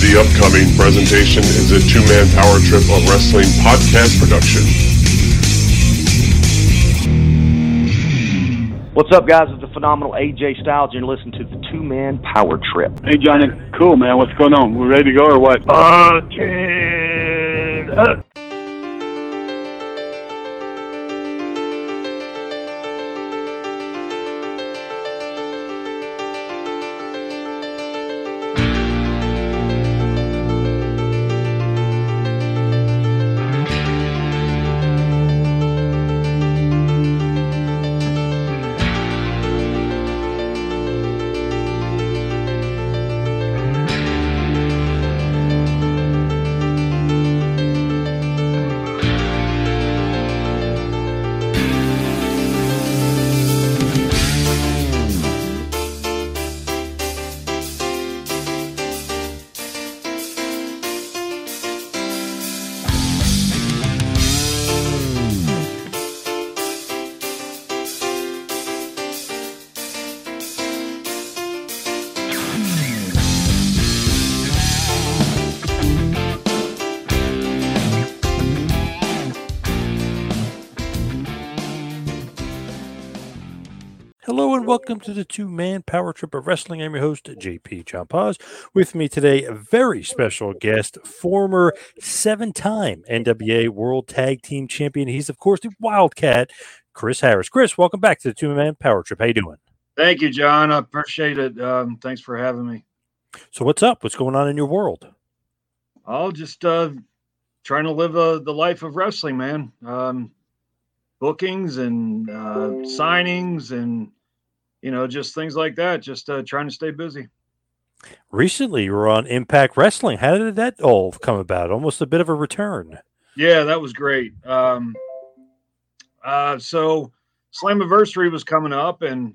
The upcoming presentation is a two-man power trip of wrestling podcast production. What's up, guys? It's the phenomenal AJ Styles, and you're listening to the two-man power trip. Hey, Johnny. Cool, man. What's going on? We ready to go or what? Hello and welcome to the two-man power trip of wrestling. I'm your host, JP John Paz. With me today, a very special guest, former seven-time NWA World Tag Team Champion. He's, of course, the Wildcat, Chris Harris. Chris, welcome back to the two-man power trip. How you doing? Thank you, John. I appreciate it. Thanks for having me. So what's up? What's going on in your world? I'll just trying to live the life of wrestling, man. Bookings and signings and, just things like that. Just trying to stay busy. Recently, you were on Impact Wrestling. How did that all come about? Almost a bit of a return. Yeah, that was great. So Slammiversary was coming up, and,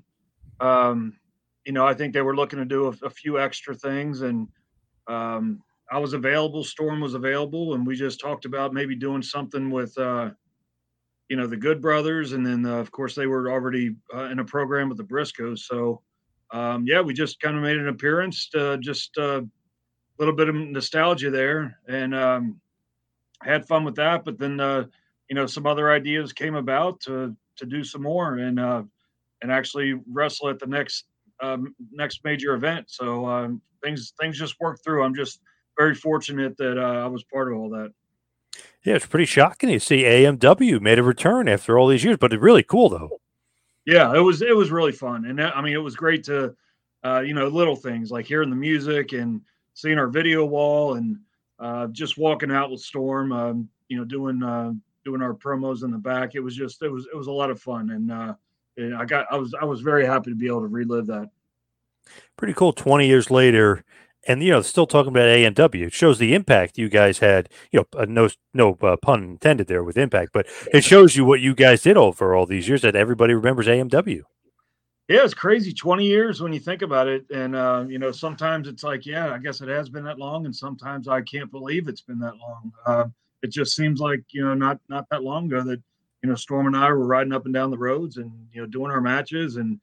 I think they were looking to do a few extra things. And I was available. Storm was available. And we just talked about maybe doing something with the Good Brothers, and then of course they were already in a program with the Briscoes. So we just kind of made an appearance, just a little bit of nostalgia there, and had fun with that. But then some other ideas came about to do some more and actually wrestle at the next major event. So things just worked through. I'm just very fortunate that I was part of all that. Yeah, it's pretty shocking to see AMW made a return after all these years, but it's really cool though. Yeah, it was really fun. And it was great to, little things like hearing the music and seeing our video wall and just walking out with Storm, doing our promos in the back. It was a lot of fun. And I was very happy to be able to relive that. Pretty cool. 20 years later. And, still talking about AMW, it shows the impact you guys had, no pun intended there with Impact, but it shows you what you guys did over all these years that everybody remembers AMW. Yeah, it's crazy. 20 years when you think about it. And, sometimes it's like, yeah, I guess it has been that long. And sometimes I can't believe it's been that long. It just seems like, not that long ago that, Storm and I were riding up and down the roads and, doing our matches and,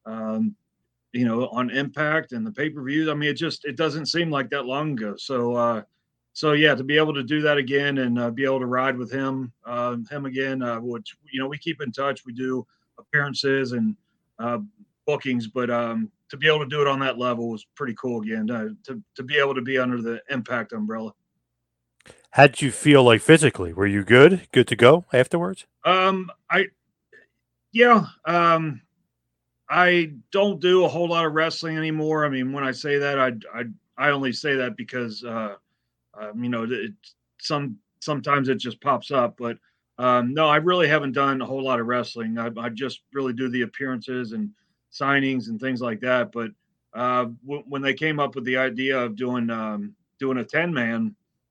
on Impact and the pay-per-views. It doesn't seem like that long ago. So to be able to do that again and be able to ride with him again, which, we keep in touch. We do appearances and bookings, but to be able to do it on that level was pretty cool again, to be able to be under the Impact umbrella. How did you feel like physically? Were you good to go afterwards? I don't do a whole lot of wrestling anymore. I mean, when I say that, I only say that because, sometimes it just pops up. But no, I really haven't done a whole lot of wrestling. I just really do the appearances and signings and things like that. But when they came up with the idea of doing a 10-man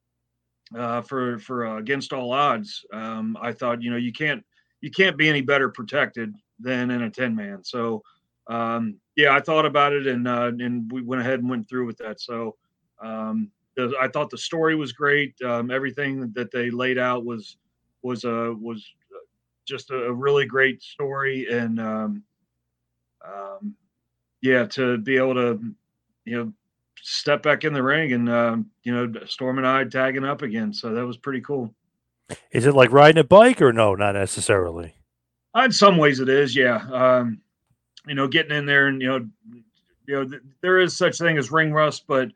for Against All Odds, I thought, you can't be any better protected than in a 10-man. So, I thought about it and we went ahead and went through with that. So, I thought the story was great. Everything that they laid out was just a really great story. And, to be able to, stepped back in the ring and, Storm and I tagging up again. So that was pretty cool. Is it like riding a bike or no, not necessarily? In some ways it is. Yeah. Getting in there and, there is such thing as ring rust, but,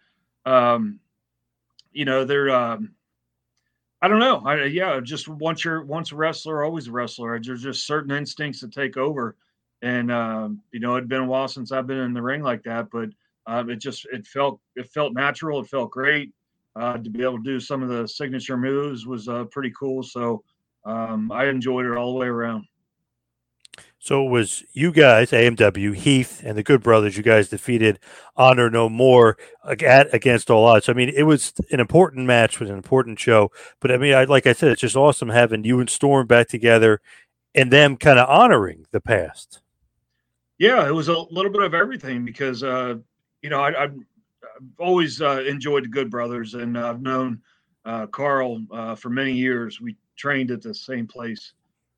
I don't know. Just once a wrestler, always a wrestler. There's just certain instincts that take over. And, it'd been a while since I've been in the ring like that, but it felt natural. It felt great. To be able to do some of the signature moves was pretty cool. So I enjoyed it all the way around. So it was you guys, AMW, Heath, and the Good Brothers. You guys defeated Honor No More against all odds. So, I mean, it was an important match, it was an important show. But I mean, like I said, it's just awesome having you and Storm back together and them kind of honoring the past. Yeah, it was a little bit of everything because, I've always enjoyed the Good Brothers, and I've known Carl for many years. We trained at the same place.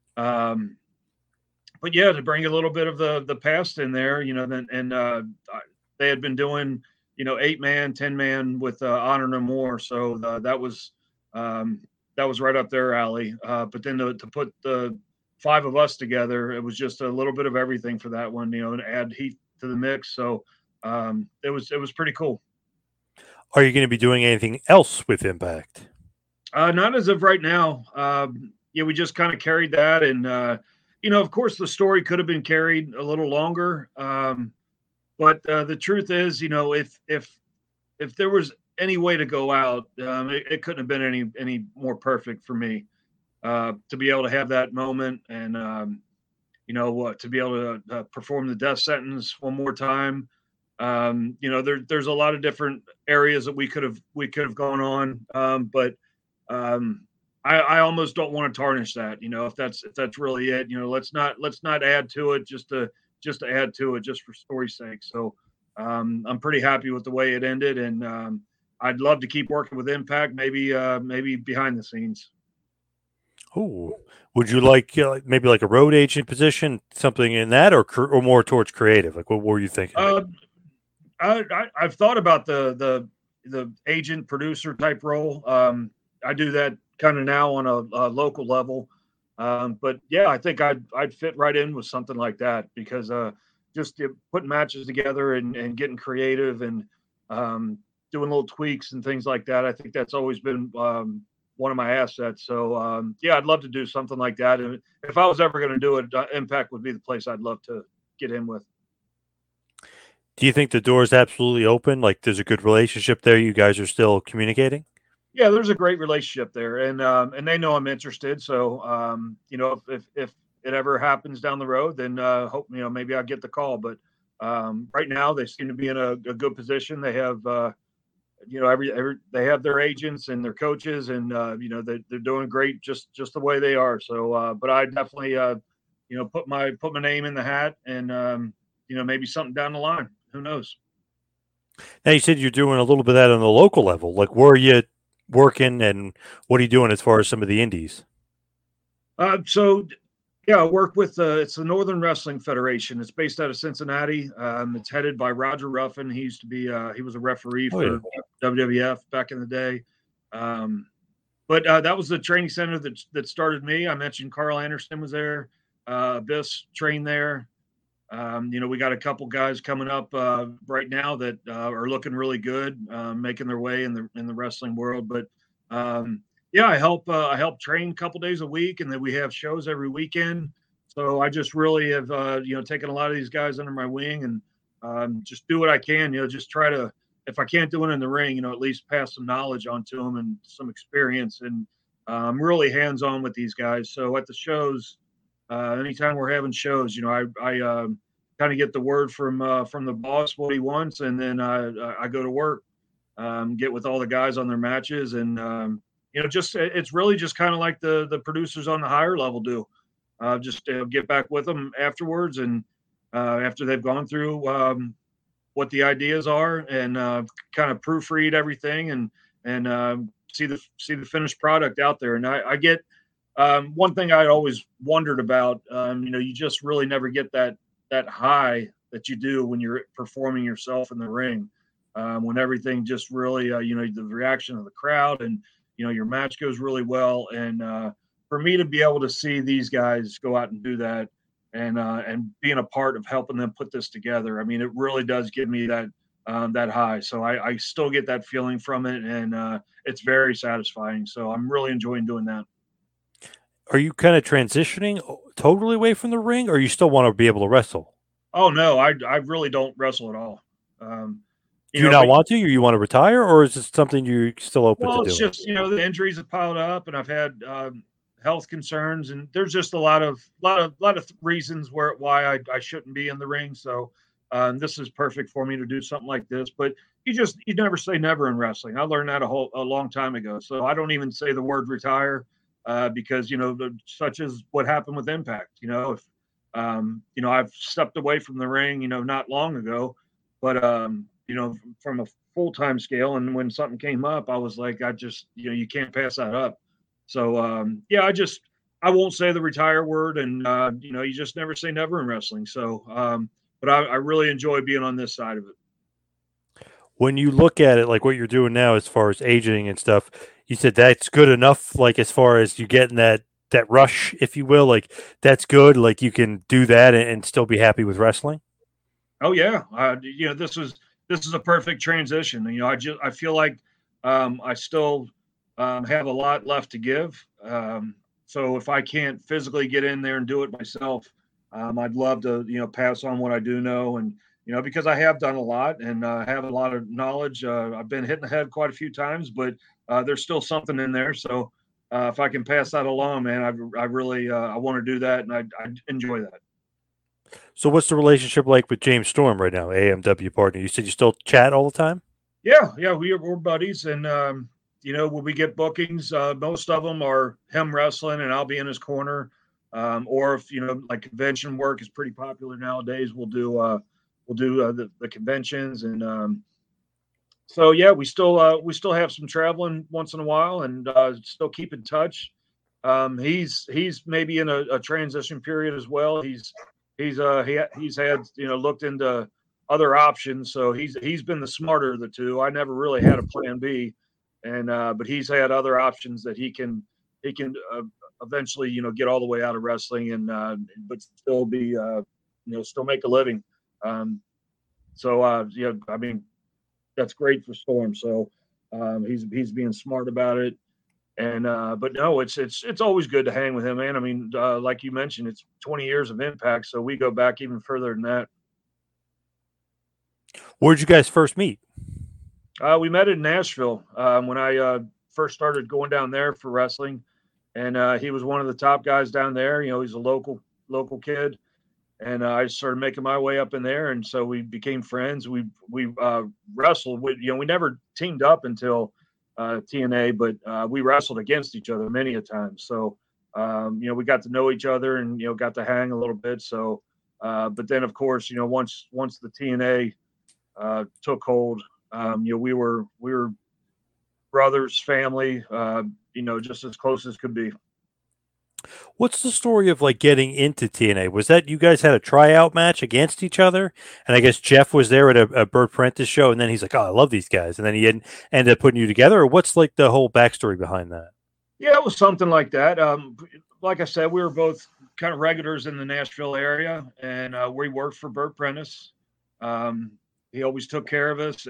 But yeah, to bring a little bit of the past in there, they had been doing, 8-man, 10-man with Honor No More. So that was right up their alley. But then to put the 5 of us together, it was just a little bit of everything for that one, and add Heath to the mix. So it was pretty cool. Are you going to be doing anything else with Impact? Not as of right now. We just kind of carried that, and of course, the story could have been carried a little longer. But the truth is, if there was any way to go out, it couldn't have been any more perfect for me to be able to have that moment and to be able to perform the death sentence one more time. There's a lot of different areas that we could have gone on, but I almost don't want to tarnish that, if that's really it, let's not add to it just to add to it just for story's sake. So I'm pretty happy with the way it ended, and I'd love to keep working with Impact, maybe behind the scenes. Oh, would you like maybe like a road agent position, something in that, or more towards creative? Like, what were you thinking? I've thought about the agent producer type role. I do that kind of now on a local level. But yeah, I think I'd fit right in with something like that because just putting matches together and getting creative and doing little tweaks and things like that. I think that's always been one of my assets. So I'd love to do something like that. And if I was ever going to do it, Impact would be the place I'd love to get in with. Do you think the door is absolutely open? Like there's a good relationship there? You guys are still communicating? Yeah, there's a great relationship there, and they know I'm interested. So, if it ever happens down the road, then hope maybe I'll get the call. But right now, they seem to be in a good position. They have they have their agents and their coaches, and they're doing great just the way they are. So, but I definitely put my name in the hat, and maybe something down the line. Who knows? Now you said you're doing a little bit of that on the local level. Like, where are you working and what are you doing as far as some of the indies? I work with it's the Northern Wrestling Federation. It's based out of Cincinnati. It's headed by Roger Ruffin. He used to be he was a referee for WWF back in the day. But that was the training center that started me. I mentioned Carl Anderson was there. Abyss trained there. We got a couple guys coming up right now that are looking really good, making their way in the wrestling world. But I help train a couple days a week, and then we have shows every weekend. So I just really have taken a lot of these guys under my wing and just do what I can. Just try to, if I can't do it in the ring, at least pass some knowledge onto them and some experience. And I'm really hands on with these guys. So at the shows. Anytime we're having shows, I kind of get the word from the boss what he wants, and then I go to work, get with all the guys on their matches, and it's really just kind of like the producers on the higher level do. Just get back with them afterwards, and after they've gone through what the ideas are, and kind of proofread everything, and see the finished product out there. And I get. One thing I always wondered about, you just really never get that high that you do when you're performing yourself in the ring. when everything just really, the reaction of the crowd and, your match goes really well. And for me to be able to see these guys go out and do that and being a part of helping them put this together, I mean, it really does give me that high. So I still get that feeling from it, and it's very satisfying. So I'm really enjoying doing that. Are you kind of transitioning totally away from the ring, or you still want to be able to wrestle? Oh no, I really don't wrestle at all. Do you not want to, or you want to retire, or is it something you're still open to doing? Well, it's just, the injuries have piled up, and I've had health concerns, and there's just a lot of reasons why I shouldn't be in the ring. So this is perfect for me to do something like this. But you never say never in wrestling. I learned that a long time ago. So I don't even say the word retire because such as what happened with Impact. If I've stepped away from the ring, not long ago, but from a full-time scale. And when something came up, I was like, you can't pass that up. So, I won't say the retire word, and, you just never say never in wrestling. So, but I really enjoy being on this side of it. When you look at it, like what you're doing now, as far as aging and stuff, you said that's good enough, like as far as you getting that rush, if you will, like that's good. Like you can do that and still be happy with wrestling. Oh yeah. This is a perfect transition. I feel like I still have a lot left to give. So if I can't physically get in there and do it myself, I'd love to, pass on what I do know. And, because I have done a lot and have a lot of knowledge. I've been hit in the head quite a few times, but there's still something in there. So if I can pass that along, man, I really I want to do that, and I enjoy that. So what's the relationship like with James Storm right now, AMW partner? You said you still chat all the time? Yeah, we're buddies, and when we get bookings, most of them are him wrestling, and I'll be in his corner. Or if like convention work is pretty popular nowadays, we'll do the conventions, and so yeah, we still have some traveling once in a while, and still keep in touch. He's maybe in a transition period as well. He's had looked into other options, so he's been the smarter of the two. I never really had a plan B, and but he's had other options that he can eventually get all the way out of wrestling and but still be still make a living. I mean, that's great for Storm. So he's being smart about it. And but no, it's always good to hang with him, man. I mean, like you mentioned, it's 20 years of Impact, so we go back even further than that. Where'd you guys first meet? We met in Nashville when I first started going down there for wrestling, and he was one of the top guys down there. He's a local kid, and I started making my way up in there, and so we became friends. We wrestled. We never teamed up until TNA, but we wrestled against each other many a time. So, we got to know each other and, got to hang a little bit. So, but then of course, once the TNA took hold, we were brothers, family, just as close as could be. What's the story of like getting into TNA? Was that you guys had a tryout match against each other? And I guess Jeff was there at a Bert Prentice show, and then he's like, "Oh, I love these guys," and then he ended up putting you together. Or what's like the whole backstory behind that? Yeah, it was something like that. Like I said, we were both kind of regulars in the Nashville area, and we worked for Bert Prentice. He always took care of us,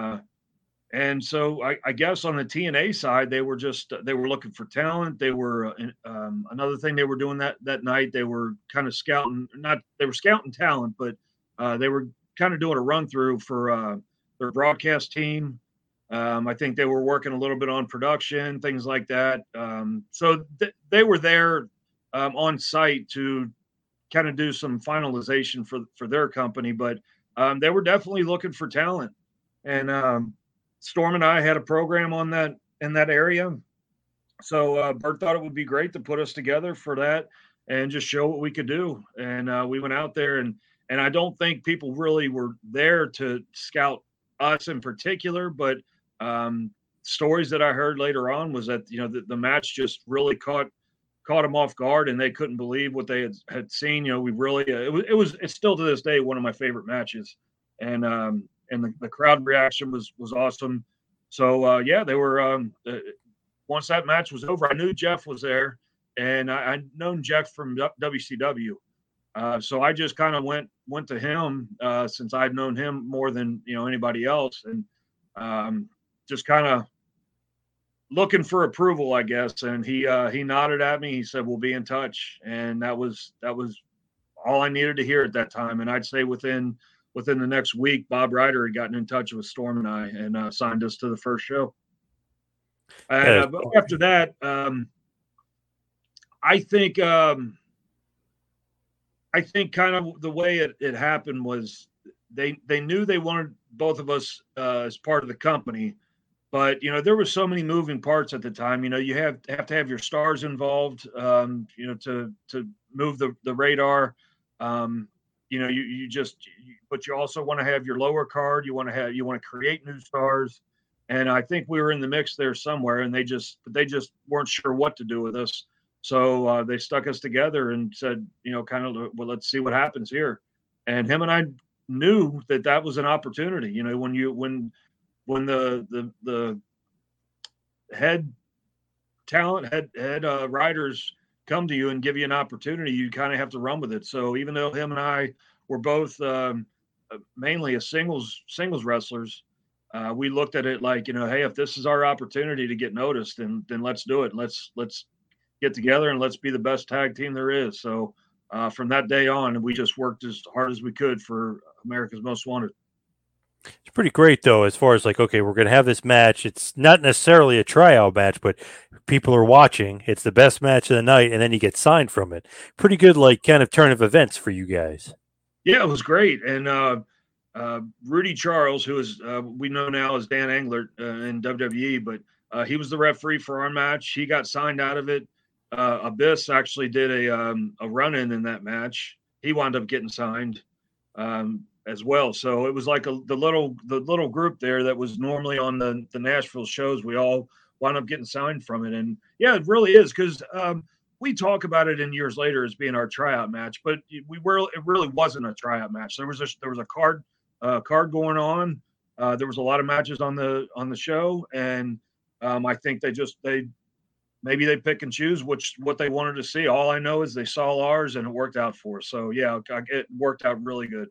and so I guess on the TNA side, they were looking for talent. They were another thing they were doing that night. They were kind of scouting talent, but they were kind of doing a run through for their broadcast team. I think they were working a little bit on production, things like that. So they were there on site to kind of do some finalization for their company, but they were definitely looking for talent. And Storm and I had a program on that in that area. So Bert thought it would be great to put us together for that and just show what we could do. And we went out there, and I don't think people really were there to scout us in particular, but stories that I heard later on was that, the match just really caught them off guard, and they couldn't believe what they had seen. We really, it's still to this day one of my favorite matches. And and the crowd reaction was awesome. So yeah, they were. Once that match was over, I knew Jeff was there, and I'd known Jeff from WCW. So I just kind of went to him since I'd known him more than anybody else, and just kind of looking for approval, I guess. And he nodded at me. He said, "We'll be in touch," and that was all I needed to hear at that time. And I'd say within the next week, Bob Ryder had gotten in touch with Storm and I and signed us to the first show. And after that, I think kind of the way it happened was they knew they wanted both of us as part of the company, but there were so many moving parts at the time. You have to have your stars involved, to move the radar. But you also want to have your lower card. You want to create new stars. And I think we were in the mix there somewhere, and they just weren't sure what to do with us. So they stuck us together and said, kind of, well, let's see what happens here. And him and I knew that was an opportunity. When the head talent, head writers come to you and give you an opportunity, you kind of have to run with it. So even though him and I were both mainly as singles wrestlers, we looked at it like, hey, if this is our opportunity to get noticed, then let's do it. Let's get together and let's be the best tag team there is. So from that day on, we just worked as hard as we could for America's Most Wanted. It's pretty great, though, as far as like, okay, we're going to have this match. It's not necessarily a tryout match, but people are watching. It's the best match of the night, and then you get signed from it. Pretty good, like, kind of turn of events for you guys. Yeah, it was great. And Rudy Charles, who is we know now as Dan Englert in WWE, but he was the referee for our match. He got signed out of it. Abyss actually did a run-in in that match. He wound up getting signed as well. So it was like the little group there that was normally on the Nashville shows. We all wound up getting signed from it. And yeah, it really is, because we talk about it in years later as being our tryout match, but it really wasn't a tryout match. There was a card going on. There was a lot of matches on the show, and I think maybe they pick and choose what they wanted to see. All I know is they saw ours and it worked out for us. So yeah, it worked out really good.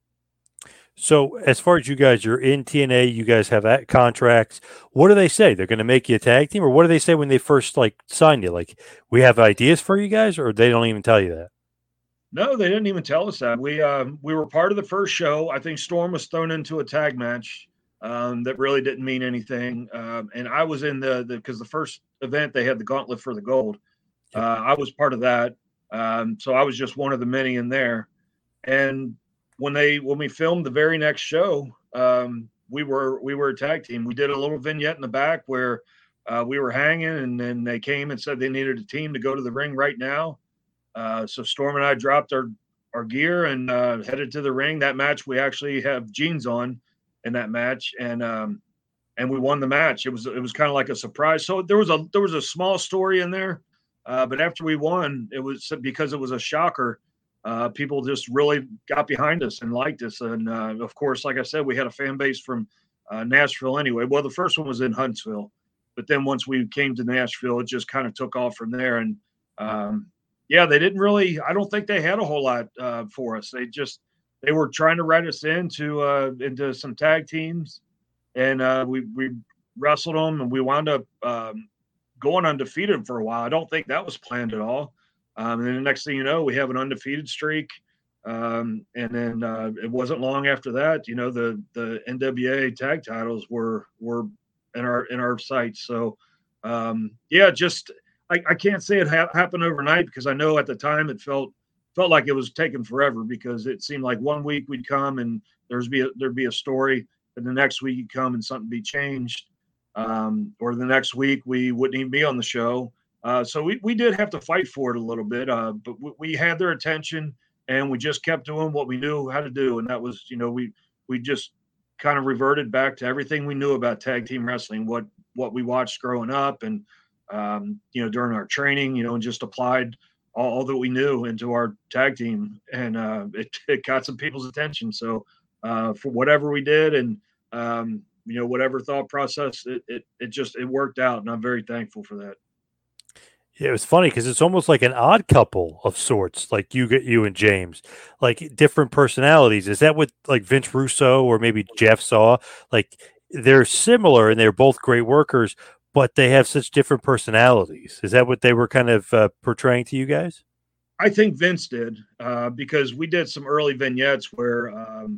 So as far as you guys, you're in TNA, you guys have that contracts. What do they say? They're going to make you a tag team, or what do they say when they first sign you? Like, we have ideas for you guys, or they don't even tell you that? No, they didn't even tell us that. We were part of the first show. I think Storm was thrown into a tag match that really didn't mean anything. And I was in because the first event they had the gauntlet for the gold. I was part of that. So I was just one of the many in there. And when we filmed the very next show, we were a tag team. We did a little vignette in the back where we were hanging, and then they came and said they needed a team to go to the ring right now. So Storm and I dropped our gear and headed to the ring. That match, we actually have jeans on in that match, and we won the match. It was kind of like a surprise. So there was a small story in there, but after we won, it was because it was a shocker. People just really got behind us and liked us. And of course, like I said, we had a fan base from Nashville anyway. Well, the first one was in Huntsville, but then once we came to Nashville, it just kind of took off from there. And yeah, they didn't really, I don't think they had a whole lot for us. They were trying to write us into some tag teams, and we wrestled them, and we wound up going undefeated for a while. I don't think that was planned at all. And then the next thing you know, we have an undefeated streak. And then it wasn't long after that, the NWA tag titles were in our sights. So yeah, just I can't say it happened overnight, because I know at the time it felt like it was taking forever, because it seemed like one week we'd come and there'd be a story, and the next week you'd come and something be changed, or the next week we wouldn't even be on the show. So we did have to fight for it a little bit, but we had their attention, and we just kept doing what we knew how to do, and that was, we just kind of reverted back to everything we knew about tag team wrestling, what we watched growing up, and during our training, and just applied all that we knew into our tag team, and it got some people's attention. So for whatever we did, and whatever thought process it worked out, and I'm very thankful for that. Yeah, it was funny because it's almost like an odd couple of sorts, like you and James, like different personalities. Is that what like Vince Russo or maybe Jeff saw? Like they're similar and they're both great workers, but they have such different personalities. Is that what they were kind of portraying to you guys? I think Vince did because we did some early vignettes where,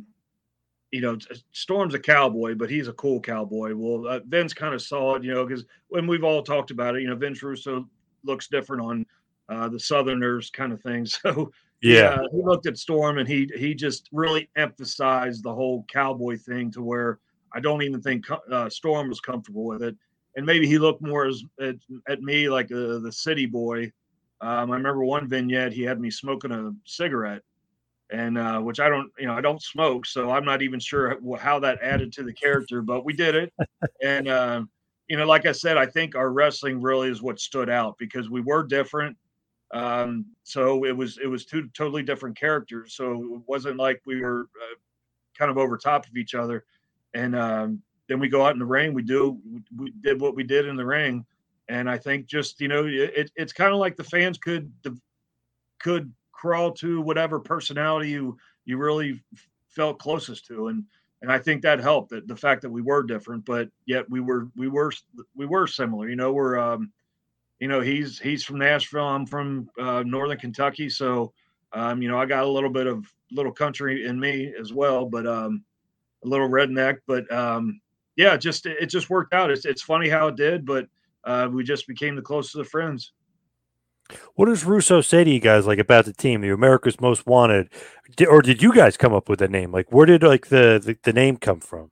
Storm's a cowboy, but he's a cool cowboy. Well, Vince kind of saw it, because when we've all talked about it, Vince Russo looks different on the Southerners kind of thing. So yeah, he looked at Storm and he just really emphasized the whole cowboy thing to where I don't even think Storm was comfortable with it. And maybe he looked more at me like the city boy. I remember one vignette, he had me smoking a cigarette, and which I don't smoke. So I'm not even sure how that added to the character, but we did it. And, like I said, I think our wrestling really is what stood out because we were different. So it was two totally different characters. So it wasn't like we were kind of over top of each other. And then we go out in the ring. We did what we did in the ring. And I think just, it's kind of like the fans could crawl to whatever personality you really felt closest to. And I think that helped, that the fact that we were different, but yet we were similar. We're he's from Nashville. I'm from Northern Kentucky. So, I got a little bit of little country in me as well, but a little redneck, but it just worked out. It's funny how it did, but we just became the closest of friends. What does Russo say to you guys like about the team, the America's Most Wanted, or did you guys come up with the name? Like, where did like the name come from?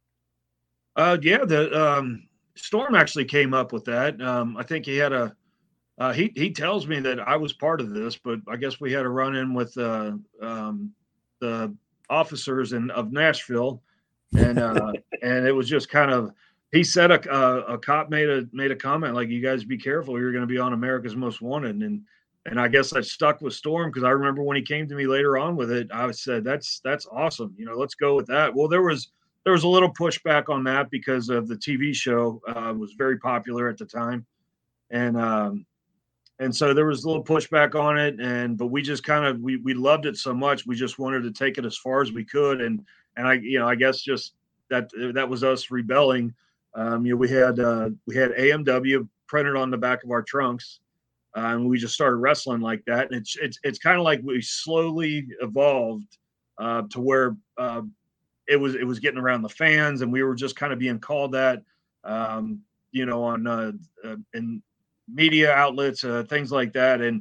The Storm actually came up with that. I think he had he tells me that I was part of this, but I guess we had a run in with the officers of Nashville, and and it was just kind of. He said a cop made a comment like, "You guys be careful, you're going to be on America's Most Wanted," and I guess I stuck with Storm because I remember when he came to me later on with it, I said, "That's awesome, let's go with that." Well, there was a little pushback on that because of the TV show was very popular at the time, and so there was a little pushback on it, but we just kind of we loved it so much, we just wanted to take it as far as we could, and I guess just that was us rebelling. We had AMW printed on the back of our trunks, and we just started wrestling like that. And it's kind of like we slowly evolved to where it was getting around the fans, and we were just kind of being called that, on in media outlets, things like that. And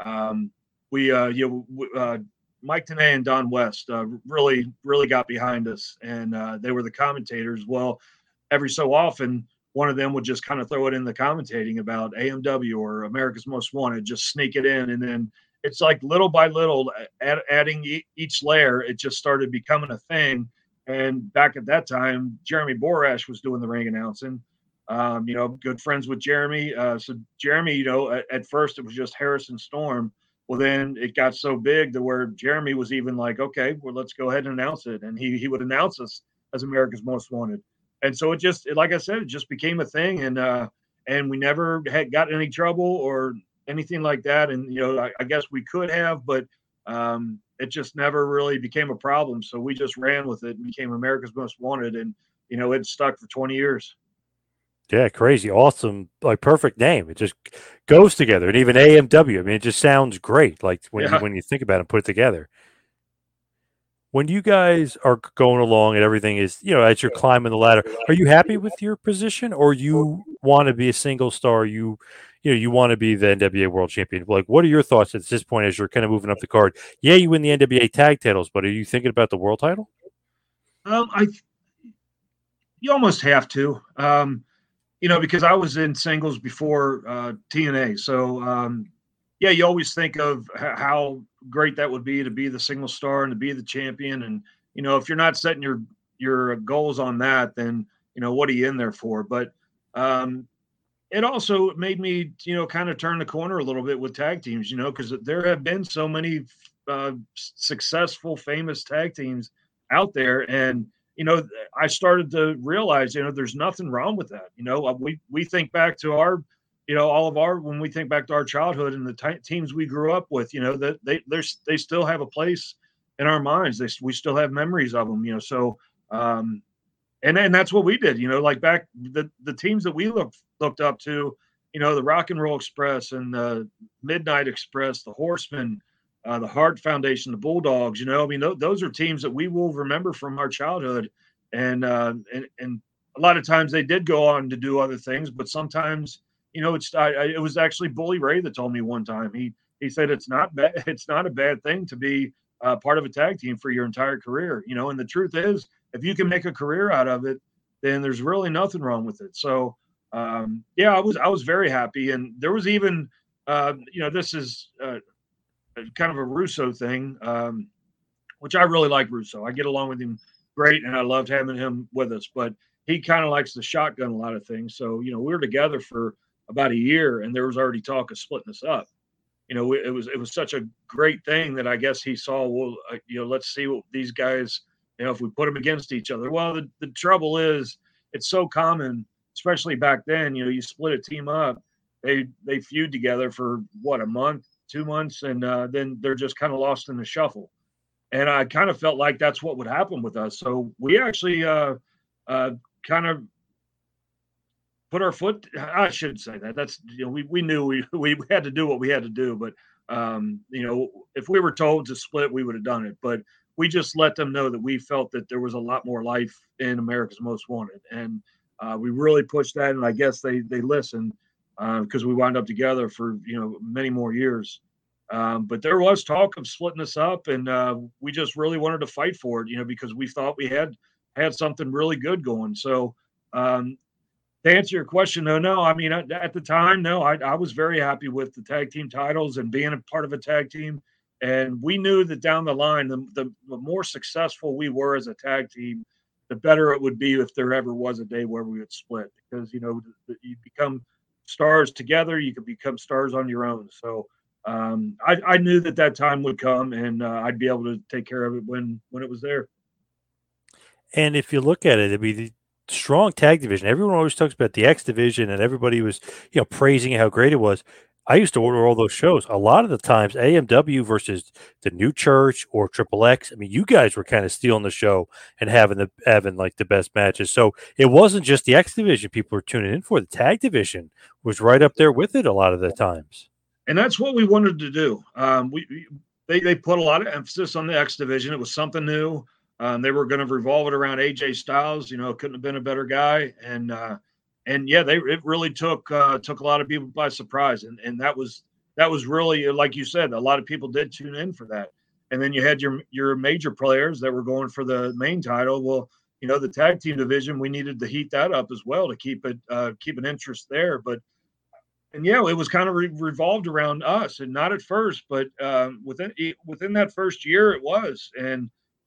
Mike Tenay and Don West really got behind us, and they were the commentators. Well, every so often, one of them would just kind of throw it in the commentating about AMW or America's Most Wanted, just sneak it in. And then it's like little by little, adding each layer, it just started becoming a thing. And back at that time, Jeremy Borash was doing the ring announcing. Good friends with Jeremy. So Jeremy, at first it was just Harrison Storm. Well, then it got so big to where Jeremy was even like, okay, well, let's go ahead and announce it. And he would announce us as America's Most Wanted. And so like I said, it just became a thing. And we never had got any trouble or anything like that. And, I guess we could have, but it just never really became a problem. So we just ran with it and became America's Most Wanted. And, it stuck for 20 years. Yeah, crazy, awesome, like perfect name. It just goes together, and even AMW. I mean, it just sounds great. Like when you think about it and put it together. When you guys are going along and everything is, as you're climbing the ladder, are you happy with your position, or you want to be a single star? You want to be the NWA World Champion. Like, what are your thoughts at this point as you're kind of moving up the card? Yeah, you win the NWA tag titles, but are you thinking about the world title? You almost have to. Because I was in singles before TNA. So, you always think of how great that would be to be the single star and to be the champion. And, if you're not setting your goals on that, then, what are you in there for? But it also made me, kind of turn the corner a little bit with tag teams, because there have been so many successful, famous tag teams out there. And, I started to realize, there's nothing wrong with that. We think back to our, when we think back to our childhood and the teams we grew up with, that they still have a place in our minds. We still have memories of them, so, and that's what we did, like back the teams that we looked up to, the Rock and Roll Express and the Midnight Express, the Horsemen, the Hart Foundation, the Bulldogs, those are teams that we will remember from our childhood. And a lot of times they did go on to do other things, but sometimes, it was actually Bully Ray that told me one time, he said, it's not a bad thing to be part of a tag team for your entire career, and the truth is, if you can make a career out of it, then there's really nothing wrong with it. So, I was very happy. And there was even, this is kind of a Russo thing, which I really like Russo. I get along with him great, and I loved having him with us. But he kind of likes to shotgun a lot of things. So, we were together for about a year, and there was already talk of splitting us up. It was such a great thing that I guess he saw, well, let's see what these guys, if we put them against each other. Well, the trouble is, it's so common, especially back then, you split a team up, they feud together for what, a month, 2 months, and then they're just kind of lost in the shuffle. And I kind of felt like that's what would happen with us. So we actually kind of put our foot, I shouldn't say that. That's, we knew we had to do what we had to do, but if we were told to split, we would have done it. But we just let them know that we felt that there was a lot more life in America's Most Wanted. And we really pushed that. And I guess they listened because we wound up together for, many more years. But there was talk of splitting us up, and we just really wanted to fight for it, because we thought we had something really good going. So to answer your question, no, I mean, at the time, no, I was very happy with the tag team titles and being a part of a tag team. And we knew that down the line, the more successful we were as a tag team, the better it would be if there ever was a day where we would split, because, you become stars together, you could become stars on your own. So I knew that time would come, and I'd be able to take care of it when it was there. And if you look at it, it'd be the strong tag division. Everyone always talks about the X division, and everybody was, praising how great it was. I used to order all those shows. A lot of the times, AMW versus the New Church or Triple X. I mean, you guys were kind of stealing the show and having like the best matches. So it wasn't just the X division people were tuning in for. The tag division was right up there with it a lot of the times. And that's what we wanted to do. They put a lot of emphasis on the X division. It was something new. They were going to revolve it around AJ Styles. Couldn't have been a better guy. And yeah, it really took a lot of people by surprise. And that was really, like you said, a lot of people did tune in for that. And then you had your major players that were going for the main title. Well, the tag team division, we needed to heat that up as well to keep an interest there. And yeah, it was kind of revolved around us, and not at first, but within that first year it was. And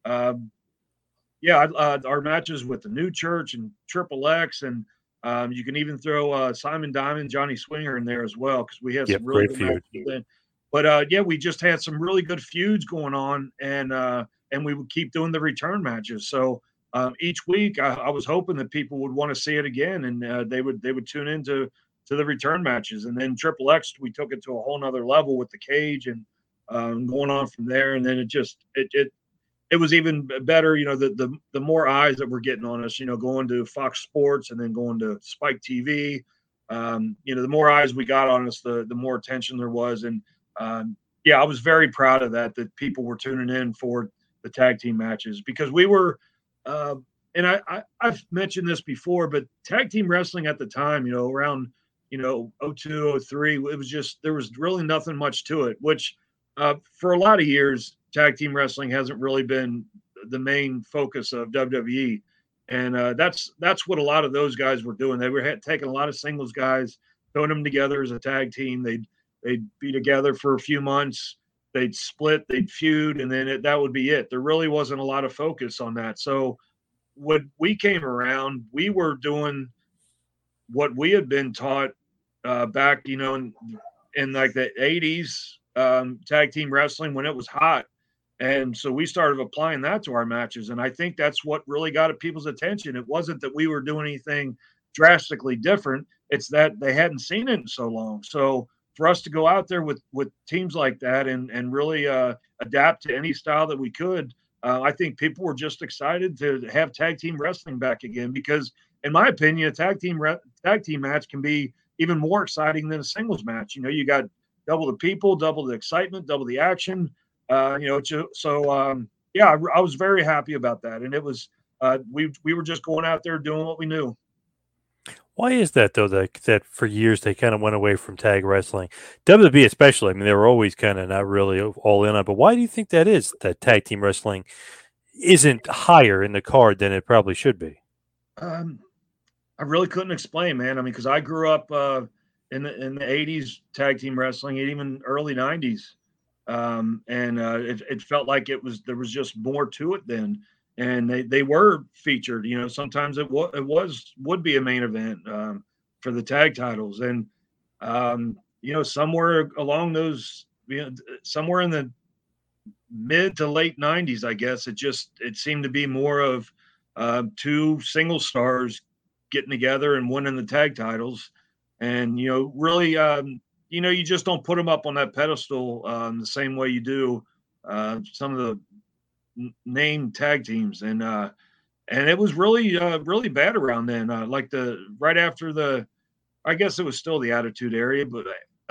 our matches with the New Church and Triple X, and you can even throw Simon Diamond, Johnny Swinger in there as well, because we had some really good matches then. But we just had some really good feuds going on, and we would keep doing the return matches. So each week, I was hoping that people would want to see it again, and they would tune into the return matches. And then Triple X, we took it to a whole nother level with the cage and going on from there. And then it was even better, the more eyes that were getting on us, going to Fox Sports and then going to Spike TV, the more eyes we got on us, the more attention there was. And I was very proud of that people were tuning in for the tag team matches, because we were, and I've mentioned this before, but tag team wrestling at the time, around, 02, 03, it was just, there was really nothing much to it, which for a lot of years, tag team wrestling hasn't really been the main focus of WWE. And that's what a lot of those guys were doing. They were taking a lot of singles guys, throwing them together as a tag team. They'd be together for a few months, they'd split, they'd feud, and then that would be it. There really wasn't a lot of focus on that. So when we came around, we were doing what we had been taught back, in like the 80s, tag team wrestling when it was hot. And so we started applying that to our matches. And I think that's what really got people's attention. It wasn't that we were doing anything drastically different. It's that they hadn't seen it in so long. So for us to go out there with teams like that and really adapt to any style that we could, I think people were just excited to have tag team wrestling back again, because in my opinion, a tag team match can be even more exciting than a singles match. You got double the people, double the excitement, double the action. I was very happy about that. And it was, we were just going out there doing what we knew. Why is that, though, that for years they kind of went away from tag wrestling? WWE especially, I mean, they were always kind of not really all in on, but why do you think that is, that tag team wrestling isn't higher in the card than it probably should be? I really couldn't explain, man. I mean, because I grew up in the 80s tag team wrestling and even early 90s. It felt like there was just more to it then, and they were featured. Sometimes it would be a main event for the tag titles, and somewhere along those, somewhere in the mid to late 90s, I guess it seemed to be more of two single stars getting together and winning the tag titles, and really. You just don't put them up on that pedestal the same way you do some of the named tag teams, and it was really really bad around then. Right after I guess it was still the Attitude Era, but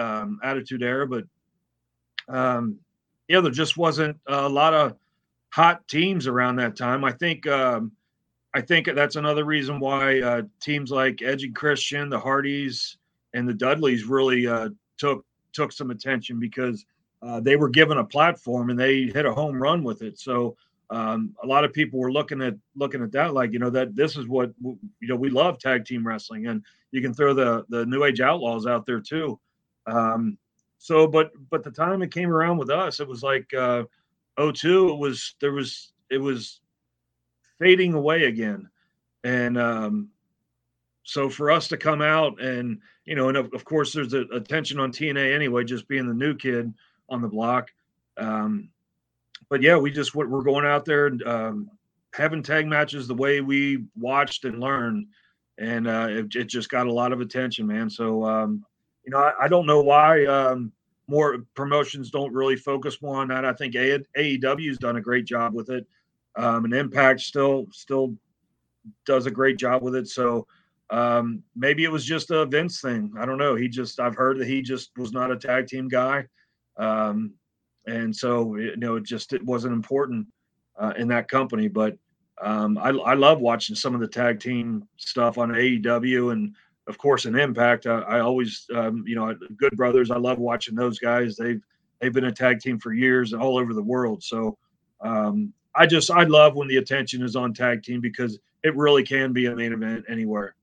there just wasn't a lot of hot teams around that time. I think that's another reason why teams like Edge and Christian, the Hardys, and the Dudleys really took some attention, because they were given a platform and they hit a home run with it. So a lot of people were looking at that like, that this is what, we love tag team wrestling, and you can throw the New Age Outlaws out there too. But the time it came around with us, it was like 2002, it was fading away again. And so for us to come out and, and of course there's a tension on TNA anyway, just being the new kid on the block. But yeah, we're going out there and having tag matches the way we watched and learned. And it just got a lot of attention, man. So, I don't know why more promotions don't really focus more on that. I think AEW's done a great job with it. And Impact still does a great job with it. So, maybe it was just a Vince thing. I don't know. I've heard that he just was not a tag team guy. And so, it wasn't important in that company. But I love watching some of the tag team stuff on AEW, and of course in Impact. I always, Good Brothers. I love watching those guys. They've been a tag team for years all over the world. So I love when the attention is on tag team, because it really can be a main event anywhere.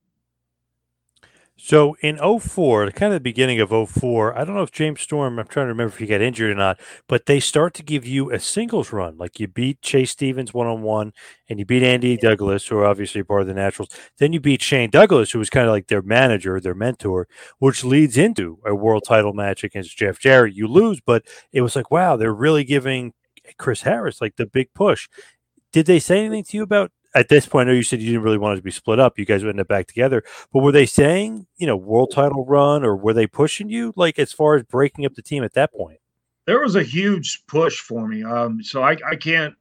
So in 2004, kind of the beginning of 2004, I don't know if James Storm, I'm trying to remember if he got injured or not, but they start to give you a singles run. Like you beat Chase Stevens one-on-one, and you beat Andy Douglas, who are obviously part of the Naturals. Then you beat Shane Douglas, who was kind of like their manager, their mentor, which leads into a world title match against Jeff Jarrett. You lose, but it was like, wow, they're really giving Chris Harris like the big push. Did they say anything to you about, at this point? I know you said you didn't really want it to be split up. You guys would end up back together. But were they saying, world title run, or were they pushing you, like, as far as breaking up the team at that point? There was a huge push for me. So I can't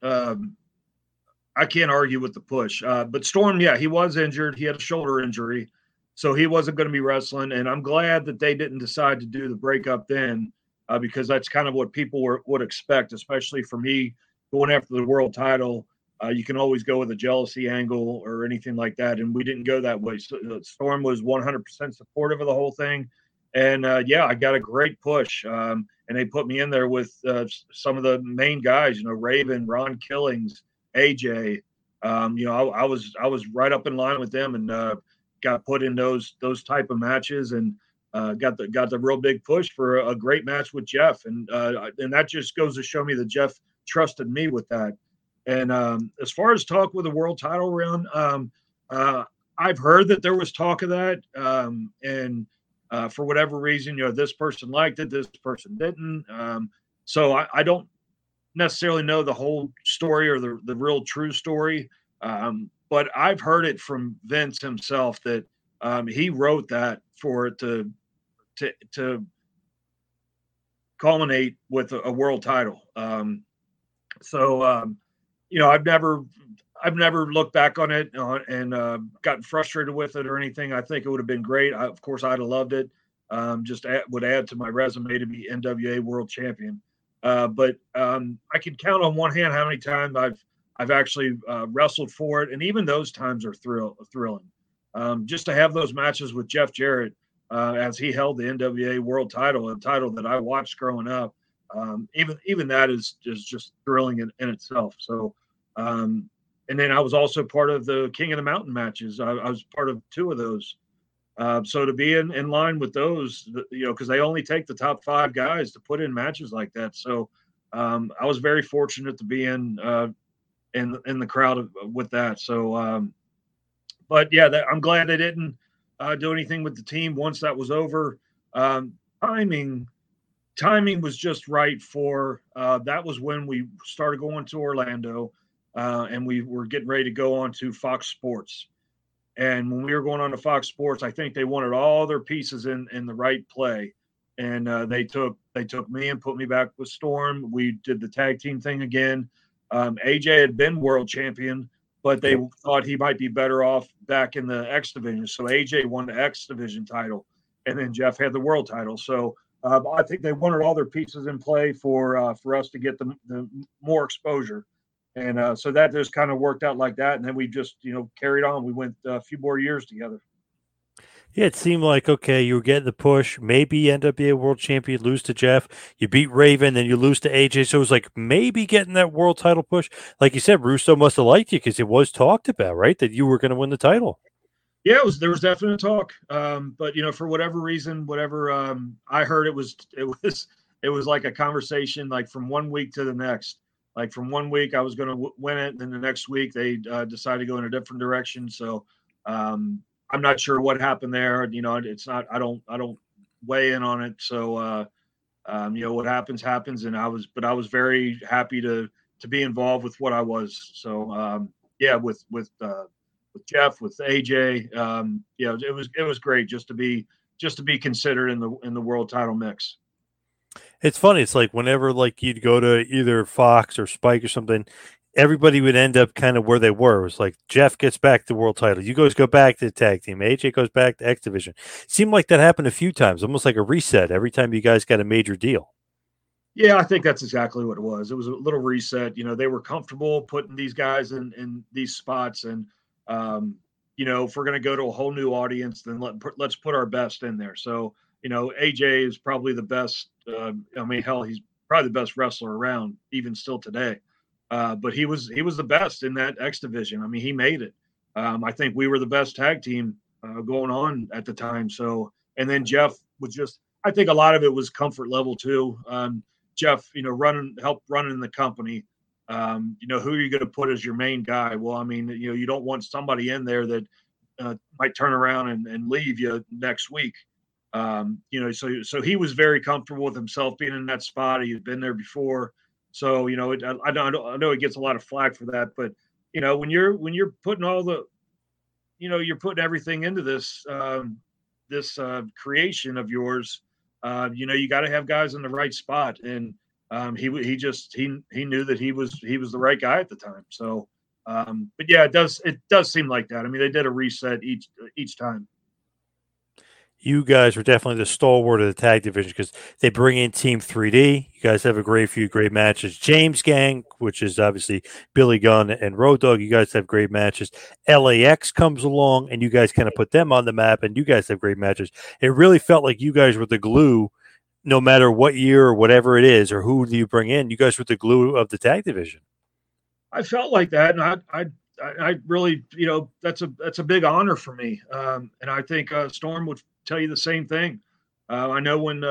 argue with the push. But Storm, yeah, he was injured. He had a shoulder injury, so he wasn't going to be wrestling. And I'm glad that they didn't decide to do the breakup then, because that's kind of what people would expect, especially for me going after the world title. You can always go with a jealousy angle or anything like that, and we didn't go that way. So Storm was 100% supportive of the whole thing, and I got a great push, and they put me in there with some of the main guys, Raven, Ron Killings, AJ. I was right up in line with them, and got put in those type of matches, and got the real big push for a great match with Jeff, and that just goes to show me that Jeff trusted me with that. And as far as talk with the world title run, I've heard that there was talk of that. And for whatever reason, this person liked it, this person didn't. So I don't necessarily know the whole story or the real true story, but I've heard it from Vince himself that he wrote that for it to culminate with a world title. I've never looked back on it and gotten frustrated with it or anything. I think it would have been great. Of course, I'd have loved it. Would add to my resume to be NWA World Champion. But I can count on one hand how many times I've actually wrestled for it, and even those times are thrilling. Just to have those matches with Jeff Jarrett as he held the NWA World Title, a title that I watched growing up. Even that is just thrilling in itself. So, and then I was also part of the King of the Mountain matches. I was part of 2 of those. So to be in line with those, because they only take the top 5 guys to put in matches like that. So I was very fortunate to be in the crowd with that. So, but yeah, I'm glad they didn't do anything with the team once that was over. Timing was just right for that was when we started going to Orlando, and we were getting ready to go on to Fox Sports. And when we were going on to Fox Sports, I think they wanted all their pieces in the right play. And they took me and put me back with Storm. We did the tag team thing again. AJ had been world champion, but they thought he might be better off back in the X division. So AJ won the X division title, and then Jeff had the world title. So I think they wanted all their pieces in play for us to get the more exposure. And so that just kind of worked out like that. And then we just, carried on. We went a few more years together. Yeah, it seemed like, okay, you were getting the push. Maybe you end up being a world champion, lose to Jeff. You beat Raven, then you lose to AJ. So it was like maybe getting that world title push. Like you said, Russo must have liked you because it was talked about, right, that you were going to win the title. Yeah, there was definite talk. But, for whatever reason, I heard it was like a conversation like from one week to the next. Like from one week I was going to win it, and then the next week they decided to go in a different direction. So I'm not sure what happened there. It's not. I don't weigh in on it. So what happens. And I was very happy to be involved with what I was. So with Jeff, with AJ, it was great just to be considered in the world title mix. It's funny. It's like whenever like you'd go to either Fox or Spike or something, everybody would end up kind of where they were. It was like Jeff gets back the world title. You guys go back to the tag team. AJ goes back to X Division. Seemed like that happened a few times, almost like a reset every time you guys got a major deal. Yeah, I think that's exactly what it was. It was a little reset. They were comfortable putting these guys in these spots. And, if we're going to go to a whole new audience, then let's put our best in there. So, AJ is probably the best. He's probably the best wrestler around, even still today. But he was the best in that X division. I mean, he made it. I think we were the best tag team going on at the time. So, and then Jeff was I think a lot of it was comfort level too. Jeff, helped running the company. Who are you going to put as your main guy? Well, I mean, you don't want somebody in there that might turn around and leave you next week. So he was very comfortable with himself being in that spot. He had been there before. So, I know he gets a lot of flack for that, but, when you're putting all the, you're putting everything into this creation of yours, you got to have guys in the right spot. And he knew that he was the right guy at the time. So, but yeah, it does seem like that. I mean, they did a reset each time. You guys were definitely the stalwart of the tag division because they bring in Team 3D. You guys have a few great matches. James Gang, which is obviously Billy Gunn and Road Dogg. You guys have great matches. LAX comes along, and you guys kind of put them on the map, and you guys have great matches. It really felt like you guys were the glue, no matter what year or whatever it is, or who do you bring in. You guys were the glue of the tag division. I felt like that, and I really, that's a big honor for me. And I think Storm would tell you the same thing. I know when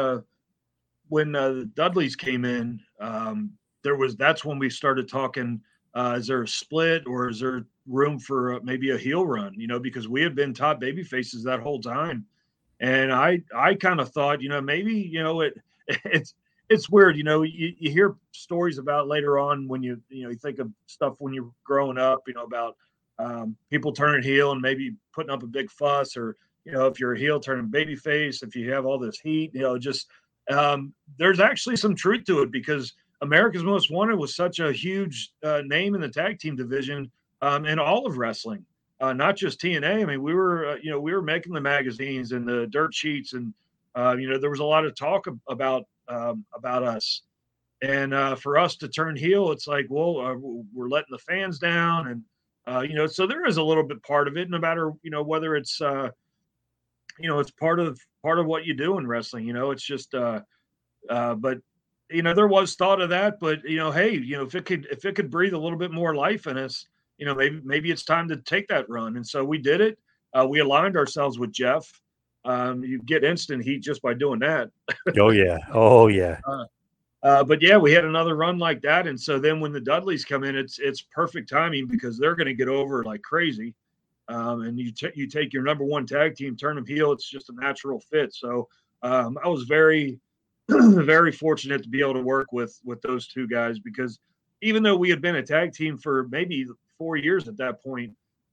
the Dudleys came in, that's when we started talking. Is there a split, or is there room for maybe a heel run? Because we had been top baby faces that whole time, and I kind of thought, maybe it's it's weird, you hear stories about later on when you think of stuff when you're growing up, about people turning heel and maybe putting up a big fuss, or if you're a heel turning babyface, if you have all this heat, just there's actually some truth to it, because America's Most Wanted was such a huge name in the tag team division, in all of wrestling, not just TNA. I mean, we were making the magazines and the dirt sheets, and there was a lot of talk about us. And for us to turn heel, it's like, well, we're letting the fans down, and so there is a little bit part of it, no matter whether it's it's part of what you do in wrestling. It's just but there was thought of that, but hey, if it could breathe a little bit more life in us, maybe it's time to take that run. And so we did it. We aligned ourselves with Jeff. You get instant heat just by doing that. Oh yeah. But yeah, we had another run like that. And so then when the Dudleys come in, it's perfect timing, because they're going to get over like crazy. And you take your number one tag team, turn them heel. It's just a natural fit. So I was very, very fortunate to be able to work with those two guys, because even though we had been a tag team for maybe 4 years at that point,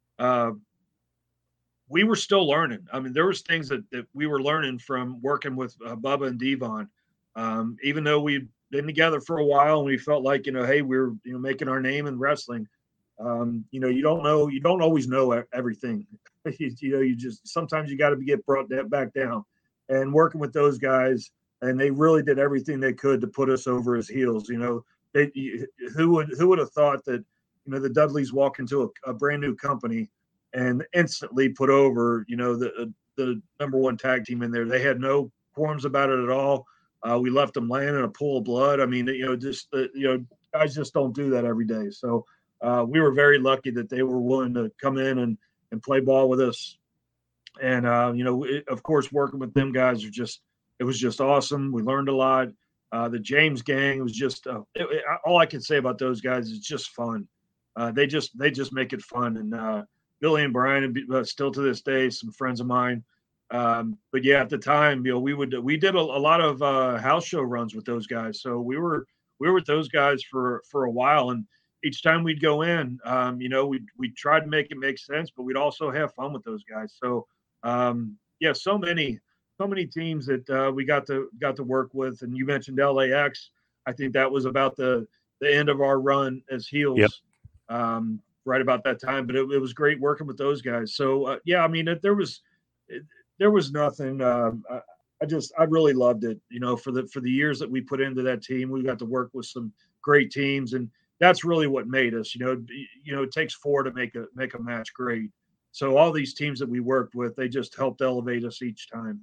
we were still learning. I mean, there was things that we were learning from working with Bubba and Devon. Even though we'd been together for a while and we felt like, hey, we're making our name in wrestling. You don't always know everything. You just, sometimes you got to get brought back down. And working with those guys, and they really did everything they could to put us over as heels. Who would have thought that the Dudleys walk into a brand new company and instantly put over the number one tag team in there. They had no qualms about it at all. We left them laying in a pool of blood. I mean, guys just don't do that every day. So we were very lucky that they were willing to come in and play ball with us. And of course, working with them guys it was just awesome. We learned a lot. The James gang, it was just all I can say about those guys is just fun. They just make it fun. And Billy and Brian, still to this day, some friends of mine. But yeah, at the time, we did a lot of house show runs with those guys. So we were with those guys for a while, and each time we'd go in, we'd try to make it make sense, but we'd also have fun with those guys. So yeah, so many teams that we got to work with. And you mentioned LAX. I think that was about the end of our run as heels. Yep. Right about that time, but it was great working with those guys. So yeah, I mean, there was nothing. I really loved it. For the years that we put into that team, we got to work with some great teams, and that's really what made us. It takes 4 to make a match great. So all these teams that we worked with, they just helped elevate us each time.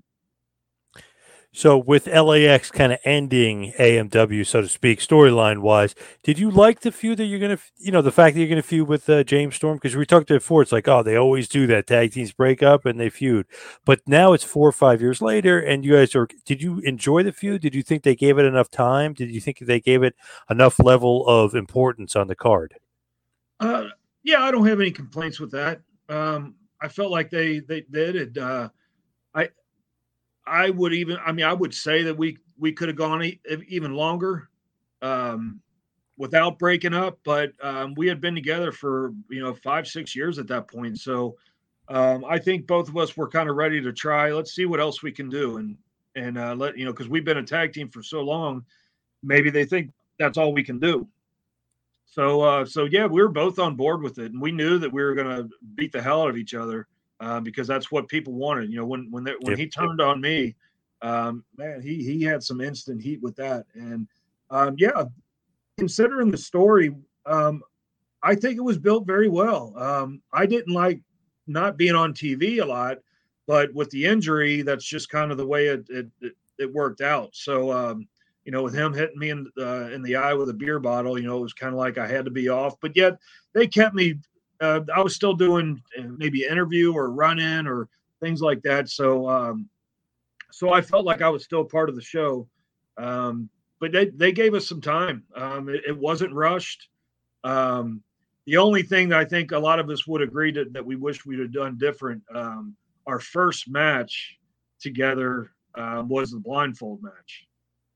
So with LAX kind of ending AMW, so to speak, storyline wise, did you like the feud that you're going to, the fact that you're going to feud with James Storm? Because we talked before, it's like, oh, they always do that. Tag teams break up and they feud. But now it's 4 or 5 years later, and you guys did you enjoy the feud? Did you think they gave it enough time? Did you think they gave it enough level of importance on the card? Yeah, I don't have any complaints with that. I felt like they did. And I would say that we could have gone even longer without breaking up, but we had been together for 5-6 years at that point. So I think both of us were kind of ready to try. Let's see what else we can do, and let because we've been a tag team for so long, maybe they think that's all we can do. So yeah, we were both on board with it, and we knew that we were going to beat the hell out of each other. Because that's what people wanted. When he turned on me, man, he had some instant heat with that. And yeah, considering the story, I think it was built very well. I didn't like not being on TV a lot, but with the injury, that's just kind of the way it worked out. So with him hitting me in the eye with a beer bottle, it was kind of like I had to be off. But yet they kept me. I was still doing maybe an interview or run-in or things like that. So so I felt like I was still part of the show. But they gave us some time. It wasn't rushed. The only thing that I think a lot of us would agree that we wish we'd have done different, our first match together was the blindfold match.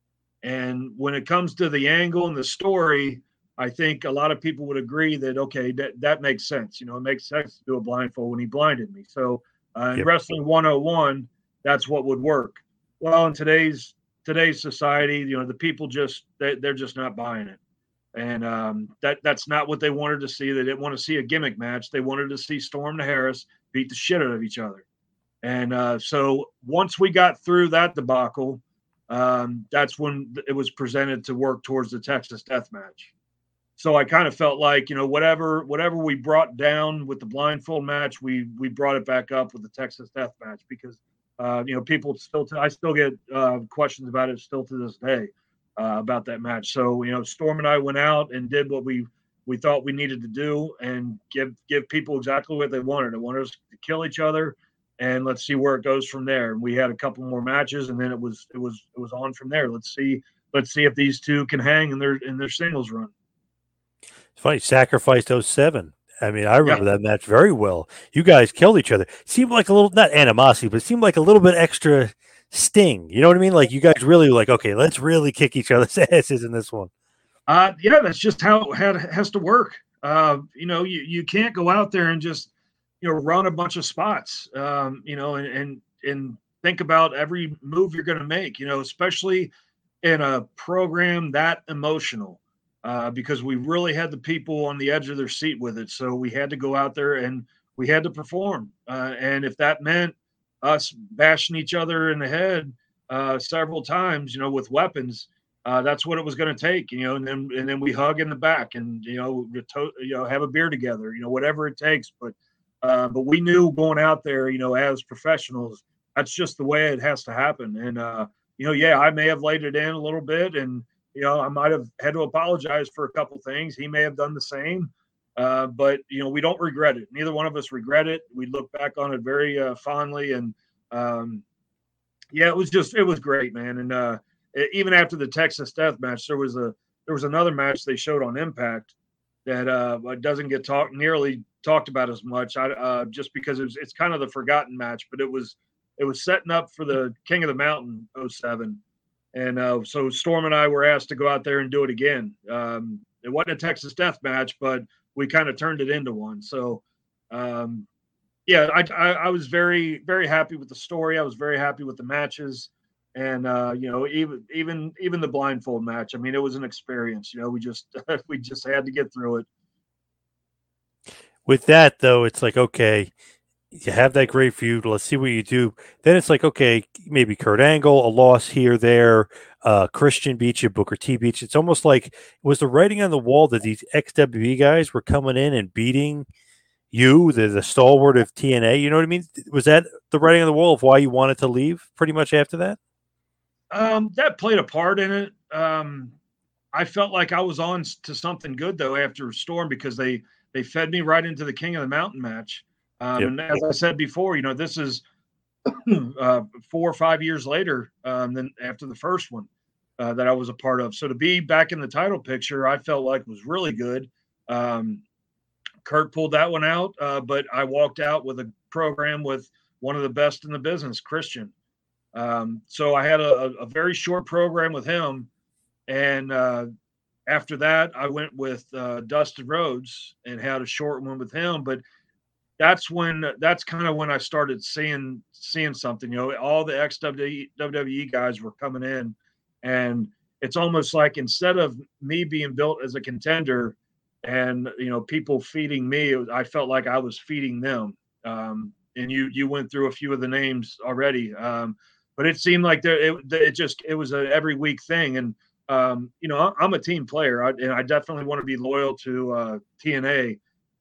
And when it comes to the angle and the story, I think a lot of people would agree that, okay, that makes sense. It makes sense to do a blindfold when he blinded me. So in Wrestling 101, that's what would work. Well, in today's society, the people they're just not buying it. And that's not what they wanted to see. They didn't want to see a gimmick match. They wanted to see Storm and Harris beat the shit out of each other. And so once we got through that debacle, that's when it was presented to work towards the Texas Death Match. So I kind of felt like, whatever we brought down with the blindfold match, we brought it back up with the Texas Death Match because, people I still get questions about it still to this day about that match. So, Storm and I went out and did what we thought we needed to do and give people exactly what they wanted. They wanted us to kill each other, and let's see where it goes from there. And we had a couple more matches, and then it was on from there. Let's see if these two can hang in their singles run. It's funny, Sacrifice 07. I mean, I remember that match very well. You guys killed each other. Seemed like a little, not animosity, but it seemed like a little bit extra sting. You know what I mean? Like you guys really were like, okay, let's really kick each other's asses in this one. That's just how it has to work. You can't go out there and just, run a bunch of spots, and think about every move you're going to make, especially in a program that emotional. Because we really had the people on the edge of their seat with it. So we had to go out there and we had to perform. And if that meant us bashing each other in the head several times, with weapons, that's what it was going to take, and then we hug in the back and, have a beer together, whatever it takes. But we knew going out there, as professionals, that's just the way it has to happen. And, I may have laid it in a little bit and, I might have had to apologize for a couple things. He may have done the same, but we don't regret it. Neither one of us regret it. We look back on it very fondly, and it was great, man. And even after the Texas Death Match, there was another match they showed on Impact that doesn't get nearly talked about as much. Just because it's kind of the forgotten match, but it was setting up for the King of the Mountain 07. And so Storm and I were asked to go out there and do it again. It wasn't a Texas Death Match, but we kind of turned it into one. So, I was very, very happy with the story. I was very happy with the matches. And, even the blindfold match, I mean, it was an experience. We just had to get through it. With that, though, it's like, okay, you have that great feud. Let's see what you do. Then it's like, okay, maybe Kurt Angle, a loss here, there. Christian beats you, Booker T beats you. It's almost like it was the writing on the wall that these XWE guys were coming in and beating you, the stalwart of TNA. You know what I mean? Was that the writing on the wall of why you wanted to leave pretty much after that? That played a part in it. I felt like I was on to something good, though, after Storm because they fed me right into the King of the Mountain match. And as I said before, this is 4 or 5 years later than after the first one that I was a part of. So to be back in the title picture, I felt like was really good. Kurt pulled that one out, but I walked out with a program with one of the best in the business, Christian. So I had a very short program with him. And after that, I went with Dustin Rhodes and had a short one with him. But that's kind of when I started seeing something, all the WWE guys were coming in, and it's almost like instead of me being built as a contender and, people feeding me, I felt like I was feeding them. And you went through a few of the names already. But it seemed like it was a every week thing. And, I'm a team player and I definitely want to be loyal to TNA.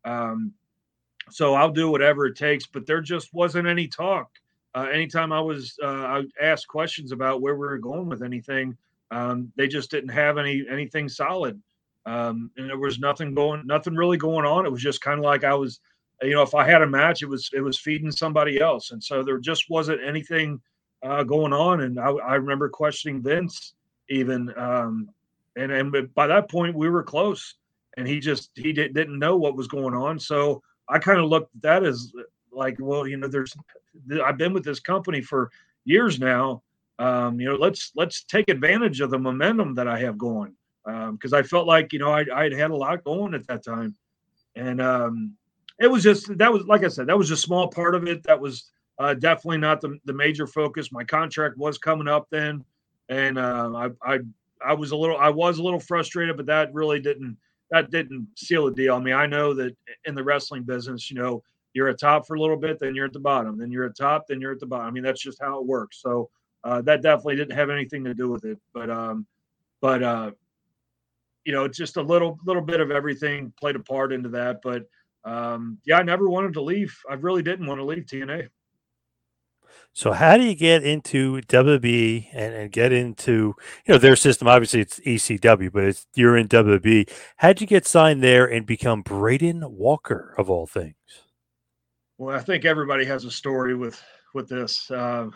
So I'll do whatever it takes, but there just wasn't any talk. Anytime I asked questions about where we were going with anything, they just didn't have anything solid. And there was nothing really going on. It was just kind of like I was, if I had a match, it was feeding somebody else. And so there just wasn't anything going on. And I remember questioning Vince even. And by that point we were close and he didn't know what was going on. So I kind of looked at that as like, well, I've been with this company for years now. let's take advantage of the momentum that I have going. Because I felt like, I'd had a lot going at that time. And it was just, that was, like I said, that was a small part of it. That was definitely not the major focus. My contract was coming up then. And I was a little frustrated, but that didn't seal the deal. I mean, I know that in the wrestling business, you're at top for a little bit, then you're at the bottom, then you're at top, then you're at the bottom. I mean, that's just how it works. So that definitely didn't have anything to do with it. But it's just a little bit of everything played a part into that. But I never wanted to leave. I really didn't want to leave TNA. So how do you get into WWE and get into, their system? Obviously it's ECW, but you're in WWE. How'd you get signed there and become Braden Walker of all things? Well, I think everybody has a story with this.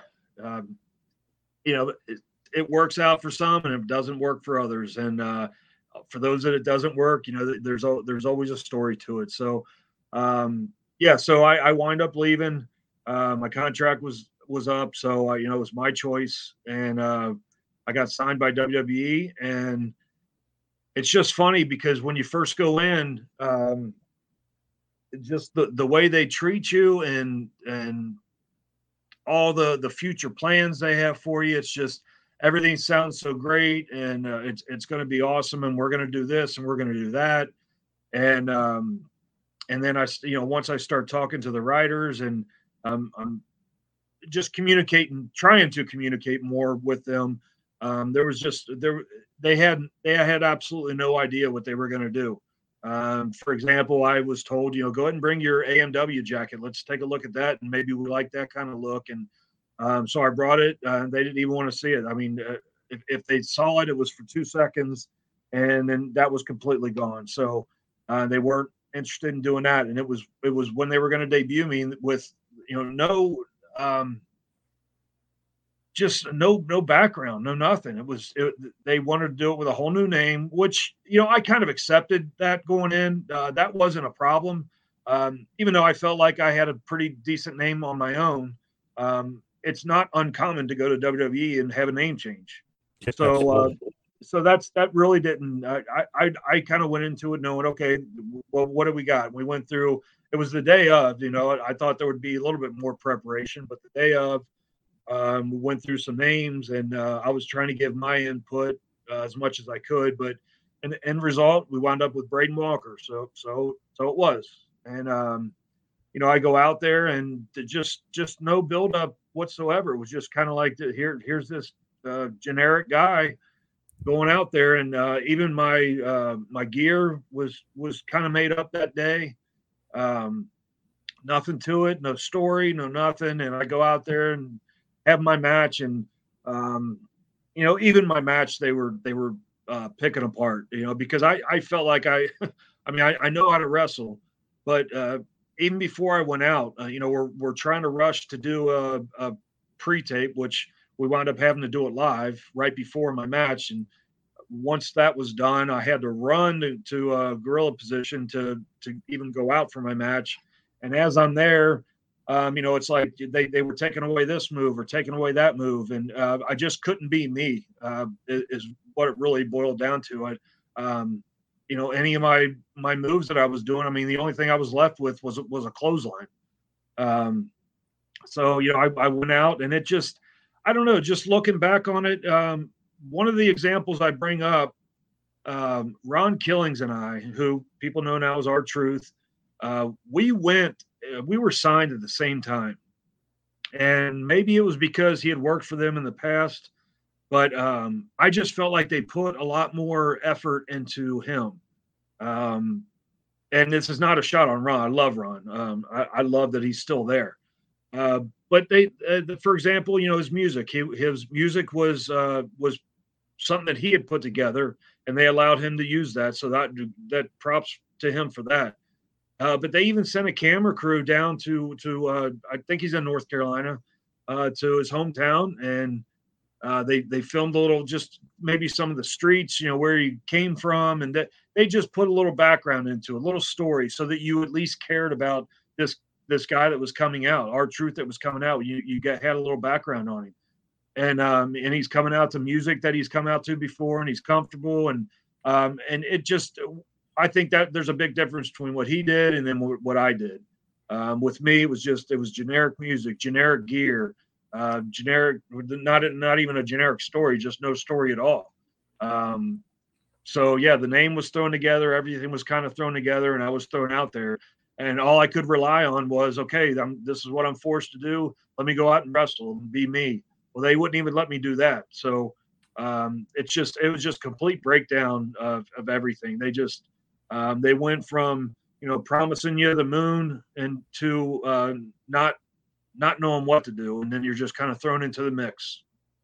It works out for some and it doesn't work for others. And for those that it doesn't work, there's always a story to it. So, so I wind up leaving. My contract was up, so it was my choice, and I got signed by WWE. And it's just funny because when you first go in, just the way they treat you and all the future plans they have for you, it's just everything sounds so great, and it's going to be awesome, and we're going to do this and we're going to do that. And then once I start talking to the writers, and I'm just trying to communicate more with them. They had absolutely no idea what they were going to do. For example, I was told, go ahead and bring your AMW jacket. Let's take a look at that. And maybe we like that kind of look. And so I brought it. They didn't even want to see it. I mean, if they saw it, it was for 2 seconds, and then that was completely gone. So they weren't interested in doing that. And it was when they were going to debut me with, just no background, no nothing. They wanted to do it with a whole new name, which, I kind of accepted that going in. That wasn't a problem. Even though I felt like I had a pretty decent name on my own. It's not uncommon to go to WWE and have a name change. So that really didn't, I kind of went into it knowing, okay, well, what do we got? We went through, it was the day of, I thought there would be a little bit more preparation, but the day of, we went through some names, and I was trying to give my input as much as I could, but in the end result, we wound up with Braden Walker. So it was. And, I go out there and just no build up whatsoever. It was just kind of like, here's this generic guy going out there. And even my gear was kind of made up that day. Nothing to it, no story, no nothing. And I go out there and have my match, and even my match they were picking apart, because I felt like I know how to wrestle, but even before I went out, we're trying to rush to do a pre-tape, which we wound up having to do it live right before my match. And once that was done, I had to run to a gorilla position to even go out for my match. And as I'm there, it's like they were taking away this move or taking away that move. And I just couldn't be me, is what it really boiled down to. Any of my moves that I was doing, I mean, the only thing I was left with was a clothesline. So I went out, and it just, I don't know, just looking back on it, one of the examples I bring up, Ron Killings and I, who people know now as R-Truth, we were signed at the same time. And maybe it was because he had worked for them in the past, but I just felt like they put a lot more effort into him. And this is not a shot on Ron. I love Ron. I love that he's still there. But for example, his music, his music was something that he had put together, and they allowed him to use that. So that props to him for that. But they even sent a camera crew down to I think he's in North Carolina, to his hometown, and they filmed a little, just maybe some of the streets, where he came from, and that they just put a little background into a little story, so that you at least cared about this guy that was coming out, R-Truth that was coming out. You had a little background on him. and he's coming out to music that he's come out to before, and he's comfortable, and it just, I think that there's a big difference between what he did and then what I did. With me, it was generic music, generic gear, generic, not even a generic story, just no story at all. So yeah, the name was thrown together, everything was kind of thrown together, and I was thrown out there, and all I could rely on was, okay, this is what I'm forced to do. Let me go out and wrestle and be me. Well, they wouldn't even let me do that. So it was just complete breakdown of everything. They went from, promising you the moon and to not knowing what to do, and then you're just kind of thrown into the mix.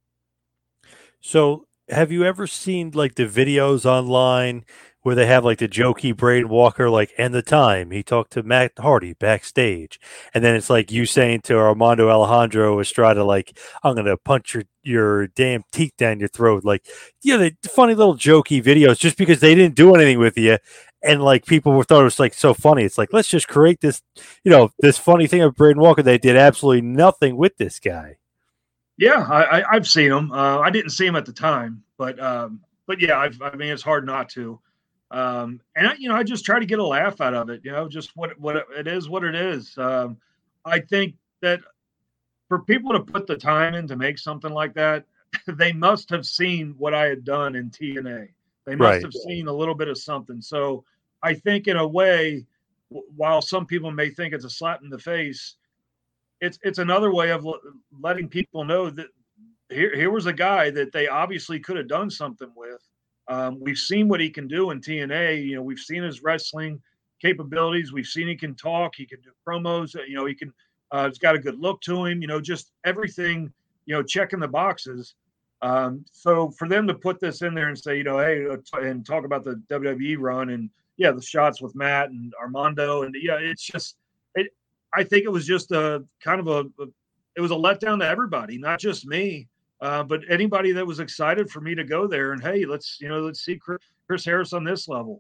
So, have you ever seen like the videos online where they have like the jokey Braden Walker, like, and the time he talked to Matt Hardy backstage, and then it's like you saying to Armando Alejandro Estrada, like, I'm gonna punch your damn teeth down your throat, like, the funny little jokey videos, just because they didn't do anything with you, and like people thought it was like so funny. It's like, let's just create this, this funny thing of Braden Walker. They did absolutely nothing with this guy. Yeah, I've seen him. I didn't see him at the time, but yeah, I mean, it's hard not to. And I just try to get a laugh out of it, just what it is, what it is. I think that for people to put the time in to make something like that, they must have seen what I had done in TNA. They must have seen a little bit of something. So I think in a way, while some people may think it's a slap in the face, it's another way of letting people know that here was a guy that they obviously could have done something with. We've seen what he can do in TNA. We've seen his wrestling capabilities. We've seen he can talk. He can do promos. He can. He's got a good look to him. Just everything. Checking the boxes. So for them to put this in there and say, hey, and talk about the WWE run and the shots with Matt and Armando, and it's just it. I think it was just a kind of it was a letdown to everybody, not just me. But anybody that was excited for me to go there and, hey, let's see Chris Harris on this level.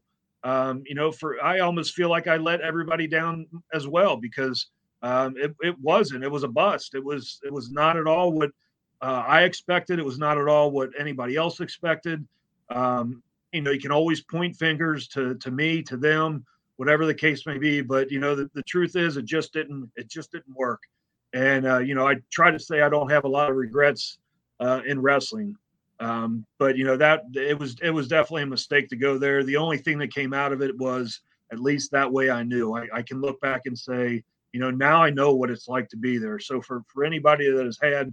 I almost feel like I let everybody down as well, because it wasn't. It was a bust. It was not at all what I expected. It was not at all what anybody else expected. You can always point fingers to me, to them, whatever the case may be. But the truth is, it just didn't work. And I try to say I don't have a lot of regrets in wrestling. But that it was definitely a mistake to go there. The only thing that came out of it was, at least that way I knew. I can look back and say, now I know what it's like to be there. So for anybody that has had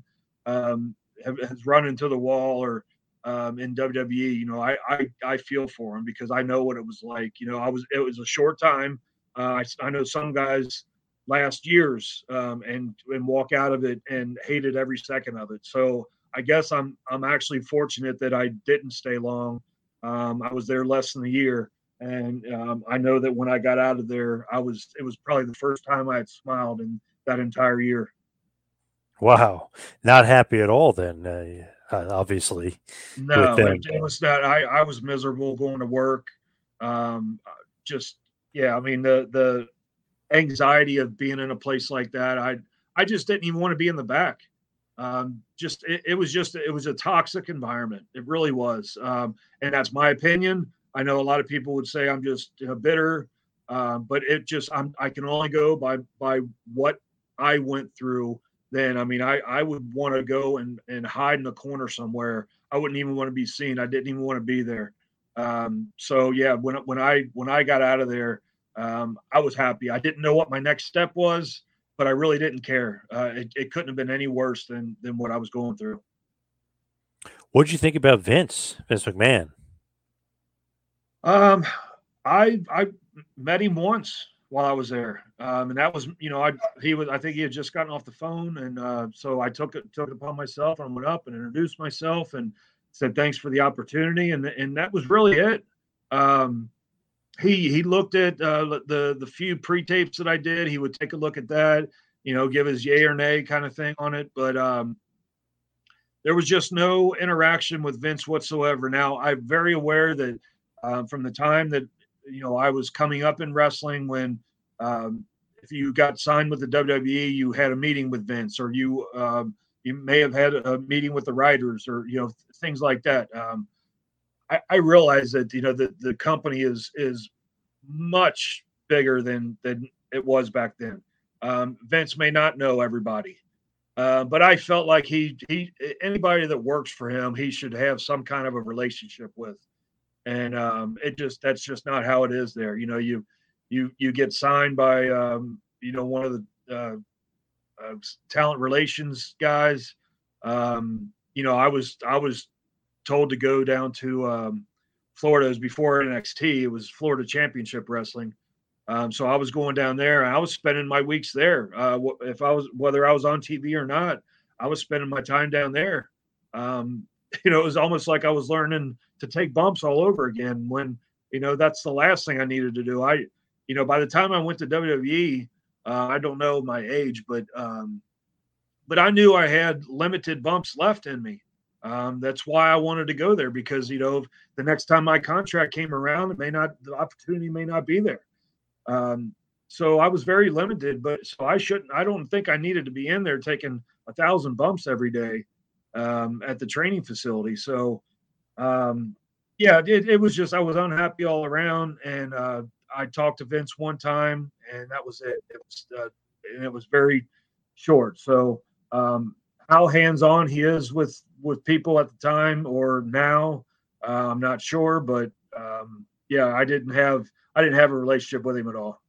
has run into the wall or in WWE, I feel for them, because I know what it was like. It was a short time. I know some guys last years and walk out of it and hated every second of it. So I guess I'm actually fortunate that I didn't stay long. I was there less than a year, and I know that when I got out of there, it was probably the first time I had smiled in that entire year. Wow, not happy at all then. Obviously, no, it was that I was miserable going to work. I mean, the anxiety of being in a place like that, I just didn't even want to be in the back. It was a toxic environment. It really was. And that's my opinion. I know a lot of people would say I'm just bitter. But I can only go by what I went through then. I mean, I would want to go and hide in a corner somewhere. I wouldn't even want to be seen. I didn't even want to be there. So yeah, when I got out of there, I was happy. I didn't know what my next step was, but I really didn't care. It couldn't have been any worse than what I was going through. What did you think about Vince McMahon? I met him once while I was there, and that was, I think he had just gotten off the phone, and so I took it upon myself and went up and introduced myself and said thanks for the opportunity, and that was really it. He looked at the few pre-tapes that I did. He would take a look at that, give his yay or nay kind of thing on it. But there was just no interaction with Vince whatsoever. Now, I'm very aware that from the time that, I was coming up in wrestling, when if you got signed with the WWE, you had a meeting with Vince, or you you may have had a meeting with the writers or, things like that. I realize that, the company is much bigger than it was back then. Vince may not know everybody, but I felt like he anybody that works for him, he should have some kind of a relationship with. And that's just not how it is there. You get signed by one of the talent relations guys. I was told to go down to Florida. It was before NXT. It was Florida Championship Wrestling. So I was going down there. And I was spending my weeks there. Whether I was on TV or not, I was spending my time down there. It was almost like I was learning to take bumps all over again when, that's the last thing I needed to do. By the time I went to WWE, I don't know my age, but I knew I had limited bumps left in me. That's why I wanted to go there because, the next time my contract came around, the opportunity may not be there. So I was very limited, I don't think I needed to be in there taking 1,000 bumps every day, at the training facility. So, it was just, I was unhappy all around. And, I talked to Vince one time and that was it. It was very short. So, how hands-on he is with people at the time or now, I'm not sure, but, I didn't have a relationship with him at all.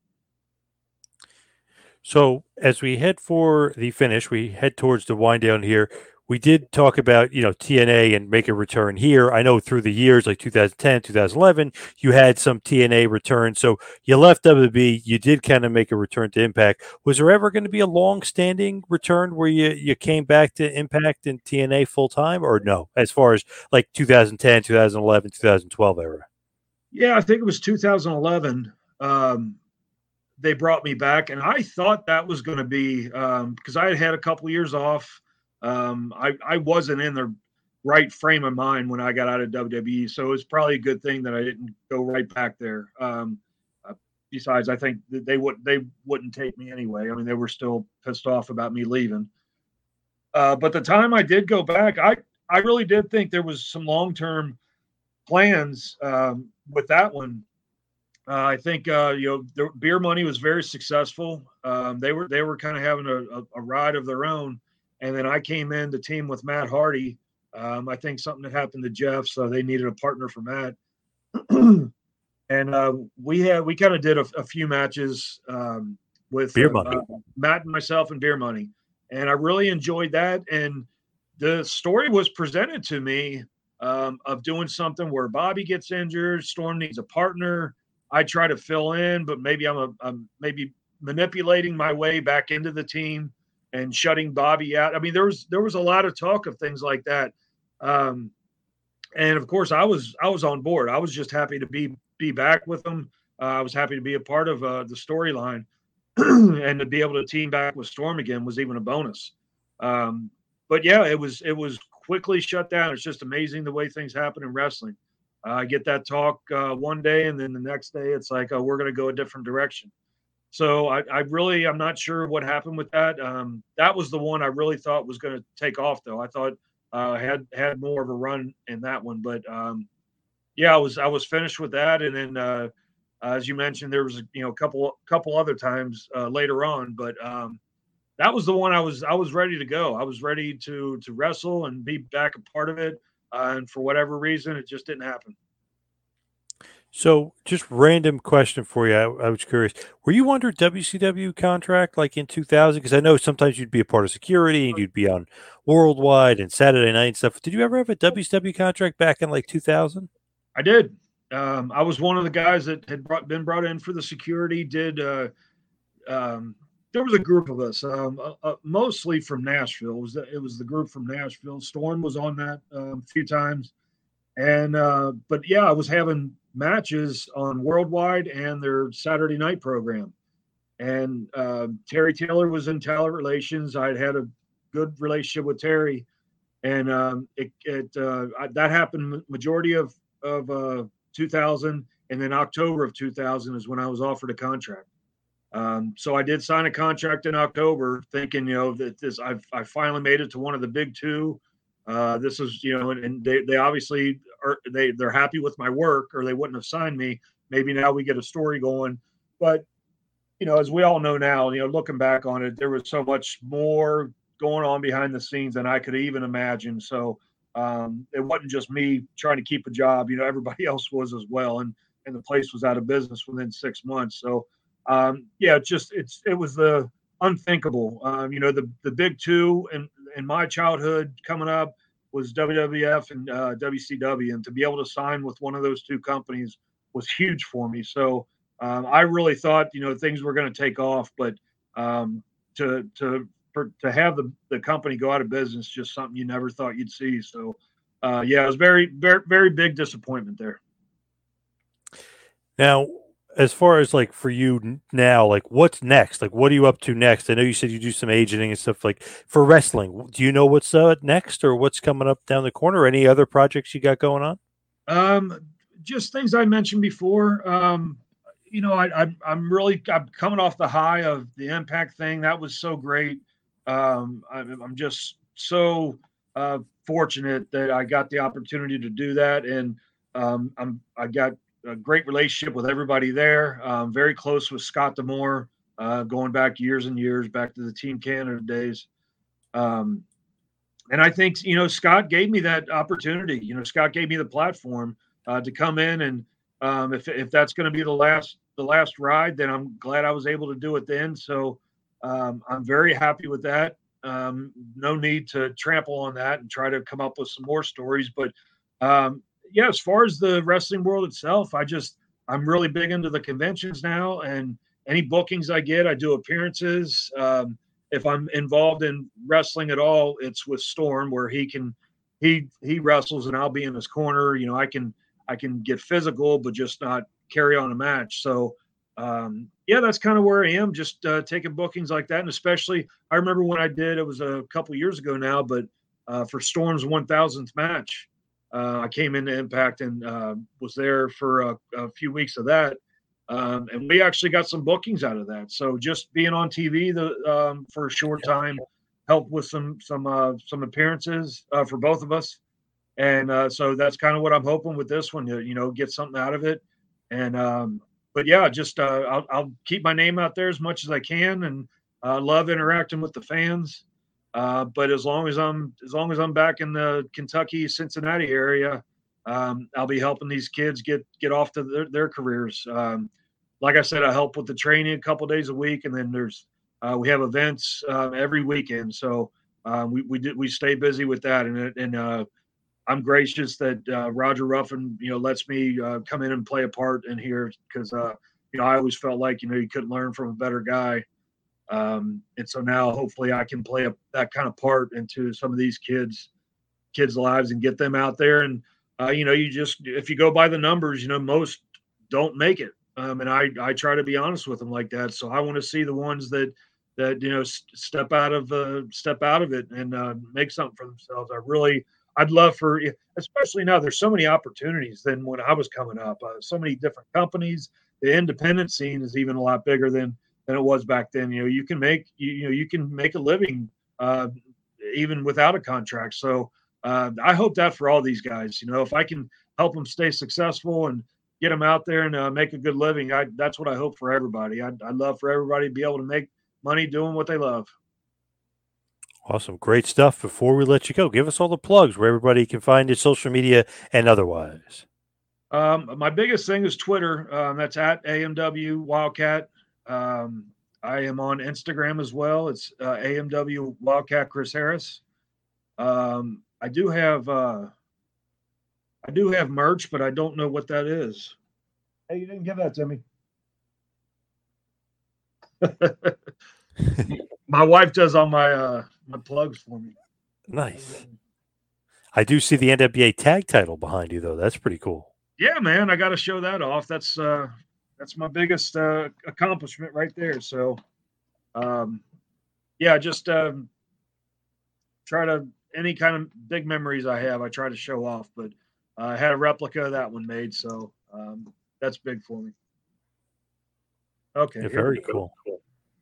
So as we head for the finish, we head towards the wind down here. We did talk about, TNA and make a return here. I know through the years, like 2010, 2011, you had some TNA returns. So you left WWE. You did kind of make a return to Impact. Was there ever going to be a long-standing return where you came back to Impact and TNA full-time or no, as far as like 2010, 2011, 2012 era? Yeah, I think it was 2011. They brought me back, and I thought that was going to be because I had a couple years off. I wasn't in the right frame of mind when I got out of WWE, so it was probably a good thing that I didn't go right back there. Besides, I think that they wouldn't take me anyway. I mean, they were still pissed off about me leaving. But the time I did go back, I really did think there was some long-term plans with that one. I think the Beer Money was very successful. They were kind of having a ride of their own. And then I came in to team with Matt Hardy. I think something had happened to Jeff, so they needed a partner for Matt. And we kind of did a few matches with Beer Money. Matt and myself and Beer Money. And I really enjoyed that. And the story was presented to me of doing something where Bobby gets injured, Storm needs a partner. I try to fill in, but maybe I'm maybe manipulating my way back into the team and shutting Bobby out. I mean, there was a lot of talk of things like that. And of course I was on board. I was just happy to be back with them. I was happy to be a part of the storyline and to be able to team back with Storm again was even a bonus. But yeah, it was quickly shut down. It's just amazing the way things happen in wrestling. I get that talk one day, and then the next day it's like, oh, we're going to go a different direction. So I'm not sure what happened with that. That was the one I really thought was going to take off, though. I thought had more of a run in that one, but I was finished with that, and then as you mentioned, there was a couple other times later on, but that was the one I was ready to go. I was ready to wrestle and be back a part of it. And for whatever reason, it just didn't happen. So just random question for you. I was curious. Were you under WCW contract like in 2000? Because I know sometimes you'd be a part of security and you'd be on Worldwide and Saturday Night and stuff. Did you ever have a WCW contract back in like 2000? I did. I was one of the guys that had been brought in for the security. There was a group of us, mostly from Nashville. It was the group from Nashville. Storm was on that a few times. And but yeah, I was having matches on Worldwide and their Saturday night program. And Terry Taylor was in talent relations. I'd had a good relationship with Terry, and that happened majority of 2000, and then October of 2000 is when I was offered a contract. So I did sign a contract in October, thinking, that I finally made it to one of the big two. This is, and they obviously they're happy with my work, or they wouldn't have signed me. Maybe now we get a story going, but as we all know now, looking back on it, there was so much more going on behind the scenes than I could even imagine. So it wasn't just me trying to keep a job. Everybody else was as well, and the place was out of business within 6 months. So it was the unthinkable. The big two in my childhood coming up was WWF and WCW, and to be able to sign with one of those two companies was huge for me. So I really thought things were going to take off, but to have the company go out of business, just something you never thought you'd see. So it was very, very, very big disappointment there. Now, as far as like for you now, like what's next? Like what are you up to next? I know you said you do some agenting and stuff like for wrestling. Do you know what's next or what's coming up down the corner? Or any other projects you got going on? Just things I mentioned before. I'm coming off the high of the Impact thing. That was so great. I'm just so fortunate that I got the opportunity to do that, and I got a great relationship with everybody there. Very close with Scott D'Amore, going back years and years, back to the Team Canada days. And I think, Scott gave me that opportunity. Scott gave me the platform to come in, and if that's going to be the last ride, then I'm glad I was able to do it then. So I'm very happy with that. No need to trample on that and try to come up with some more stories, but as far as the wrestling world itself, I'm really big into the conventions now, and any bookings I get, I do appearances. If I'm involved in wrestling at all, it's with Storm, where he wrestles and I'll be in his corner. I can get physical, but just not carry on a match. So that's kind of where I am, just taking bookings like that. And especially, I remember when I did, it was a couple years ago now, but for Storm's 1000th match, I came into Impact and was there for a few weeks of that. And we actually got some bookings out of that. So just being on TV for a short time helped with some appearances for both of us. And so that's kind of what I'm hoping with this one, get something out of it. And I'll keep my name out there as much as I can, and love interacting with the fans. But as long as I'm back in the Kentucky, Cincinnati area, I'll be helping these kids get off to their careers. Like I said, I help with the training a couple days a week, and then we have events every weekend. So we stay busy with that, and I'm gracious that Roger Ruffin lets me come in and play a part in here, because I always felt like you couldn't learn from a better guy. And so now hopefully I can play that kind of part into some of these kids' lives and get them out there. And, if you go by the numbers, most don't make it. And I try to be honest with them like that. So I want to see the ones that step out of it and make something for themselves. I'd love for, especially now, there's so many opportunities than when I was coming up. So many different companies. The independent scene is even a lot bigger than it was back then. You can make a living even without a contract. So I hope that for all these guys, if I can help them stay successful and get them out there and make a good living, that's what I hope for everybody. I'd love for everybody to be able to make money doing what they love. Awesome. Great stuff. Before we let you go, give us all the plugs where everybody can find your social media and otherwise. My biggest thing is Twitter. That's at AMW Wildcat. I am on Instagram as well. It's AMW Wildcat Chris Harris. I do have merch, but I don't know what that is. Hey, you didn't give that to me. My wife does all my plugs for me. Nice. I do see the NWA tag title behind you, though. That's pretty cool. Yeah, man. I got to show that off. That's my biggest accomplishment right there. So, just try to, any kind of big memories I have, I try to show off. But I had a replica of that one made, so that's big for me. Okay. Yeah, very cool.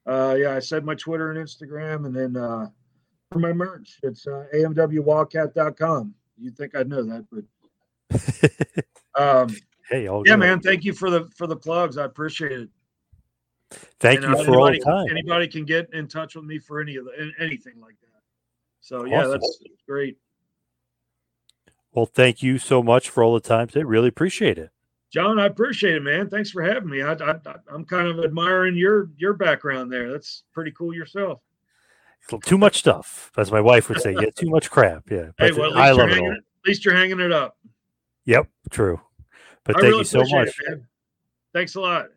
I said my Twitter and Instagram, and then for my merch, it's amwwildcat.com. You'd think I'd know that, but hey, man, thank you for the plugs. I appreciate it. Thank you for all the time. Anybody can get in touch with me for anything like that. So yeah, awesome. That's great. Well, thank you so much for all the time today. Really appreciate it. John, I appreciate it, man. Thanks for having me. I'm kind of admiring your background there. That's pretty cool yourself. Too much stuff, as my wife would say. Yeah, too much crap. Yeah, but hey, well, I love it all. At least you're hanging it up. Yep, true. But thank you so much. It, man. Thanks a lot.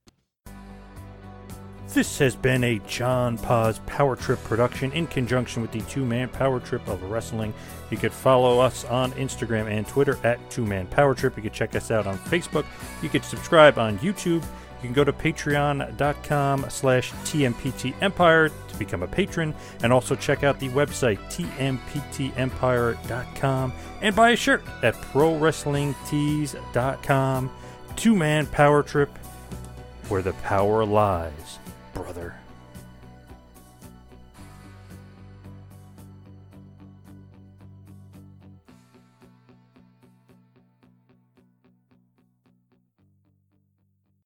This has been a John Paz Power Trip production in conjunction with the Two-Man Power Trip of Wrestling. You could follow us on Instagram and Twitter at Two-Man Power Trip. You could check us out on Facebook. You could subscribe on YouTube. You can go to patreon.com/TMPT Empire to become a patron, and also check out the website tmptempire.com and buy a shirt at prowrestlingtees.com. Two-Man Power Trip, where the power lies, brother.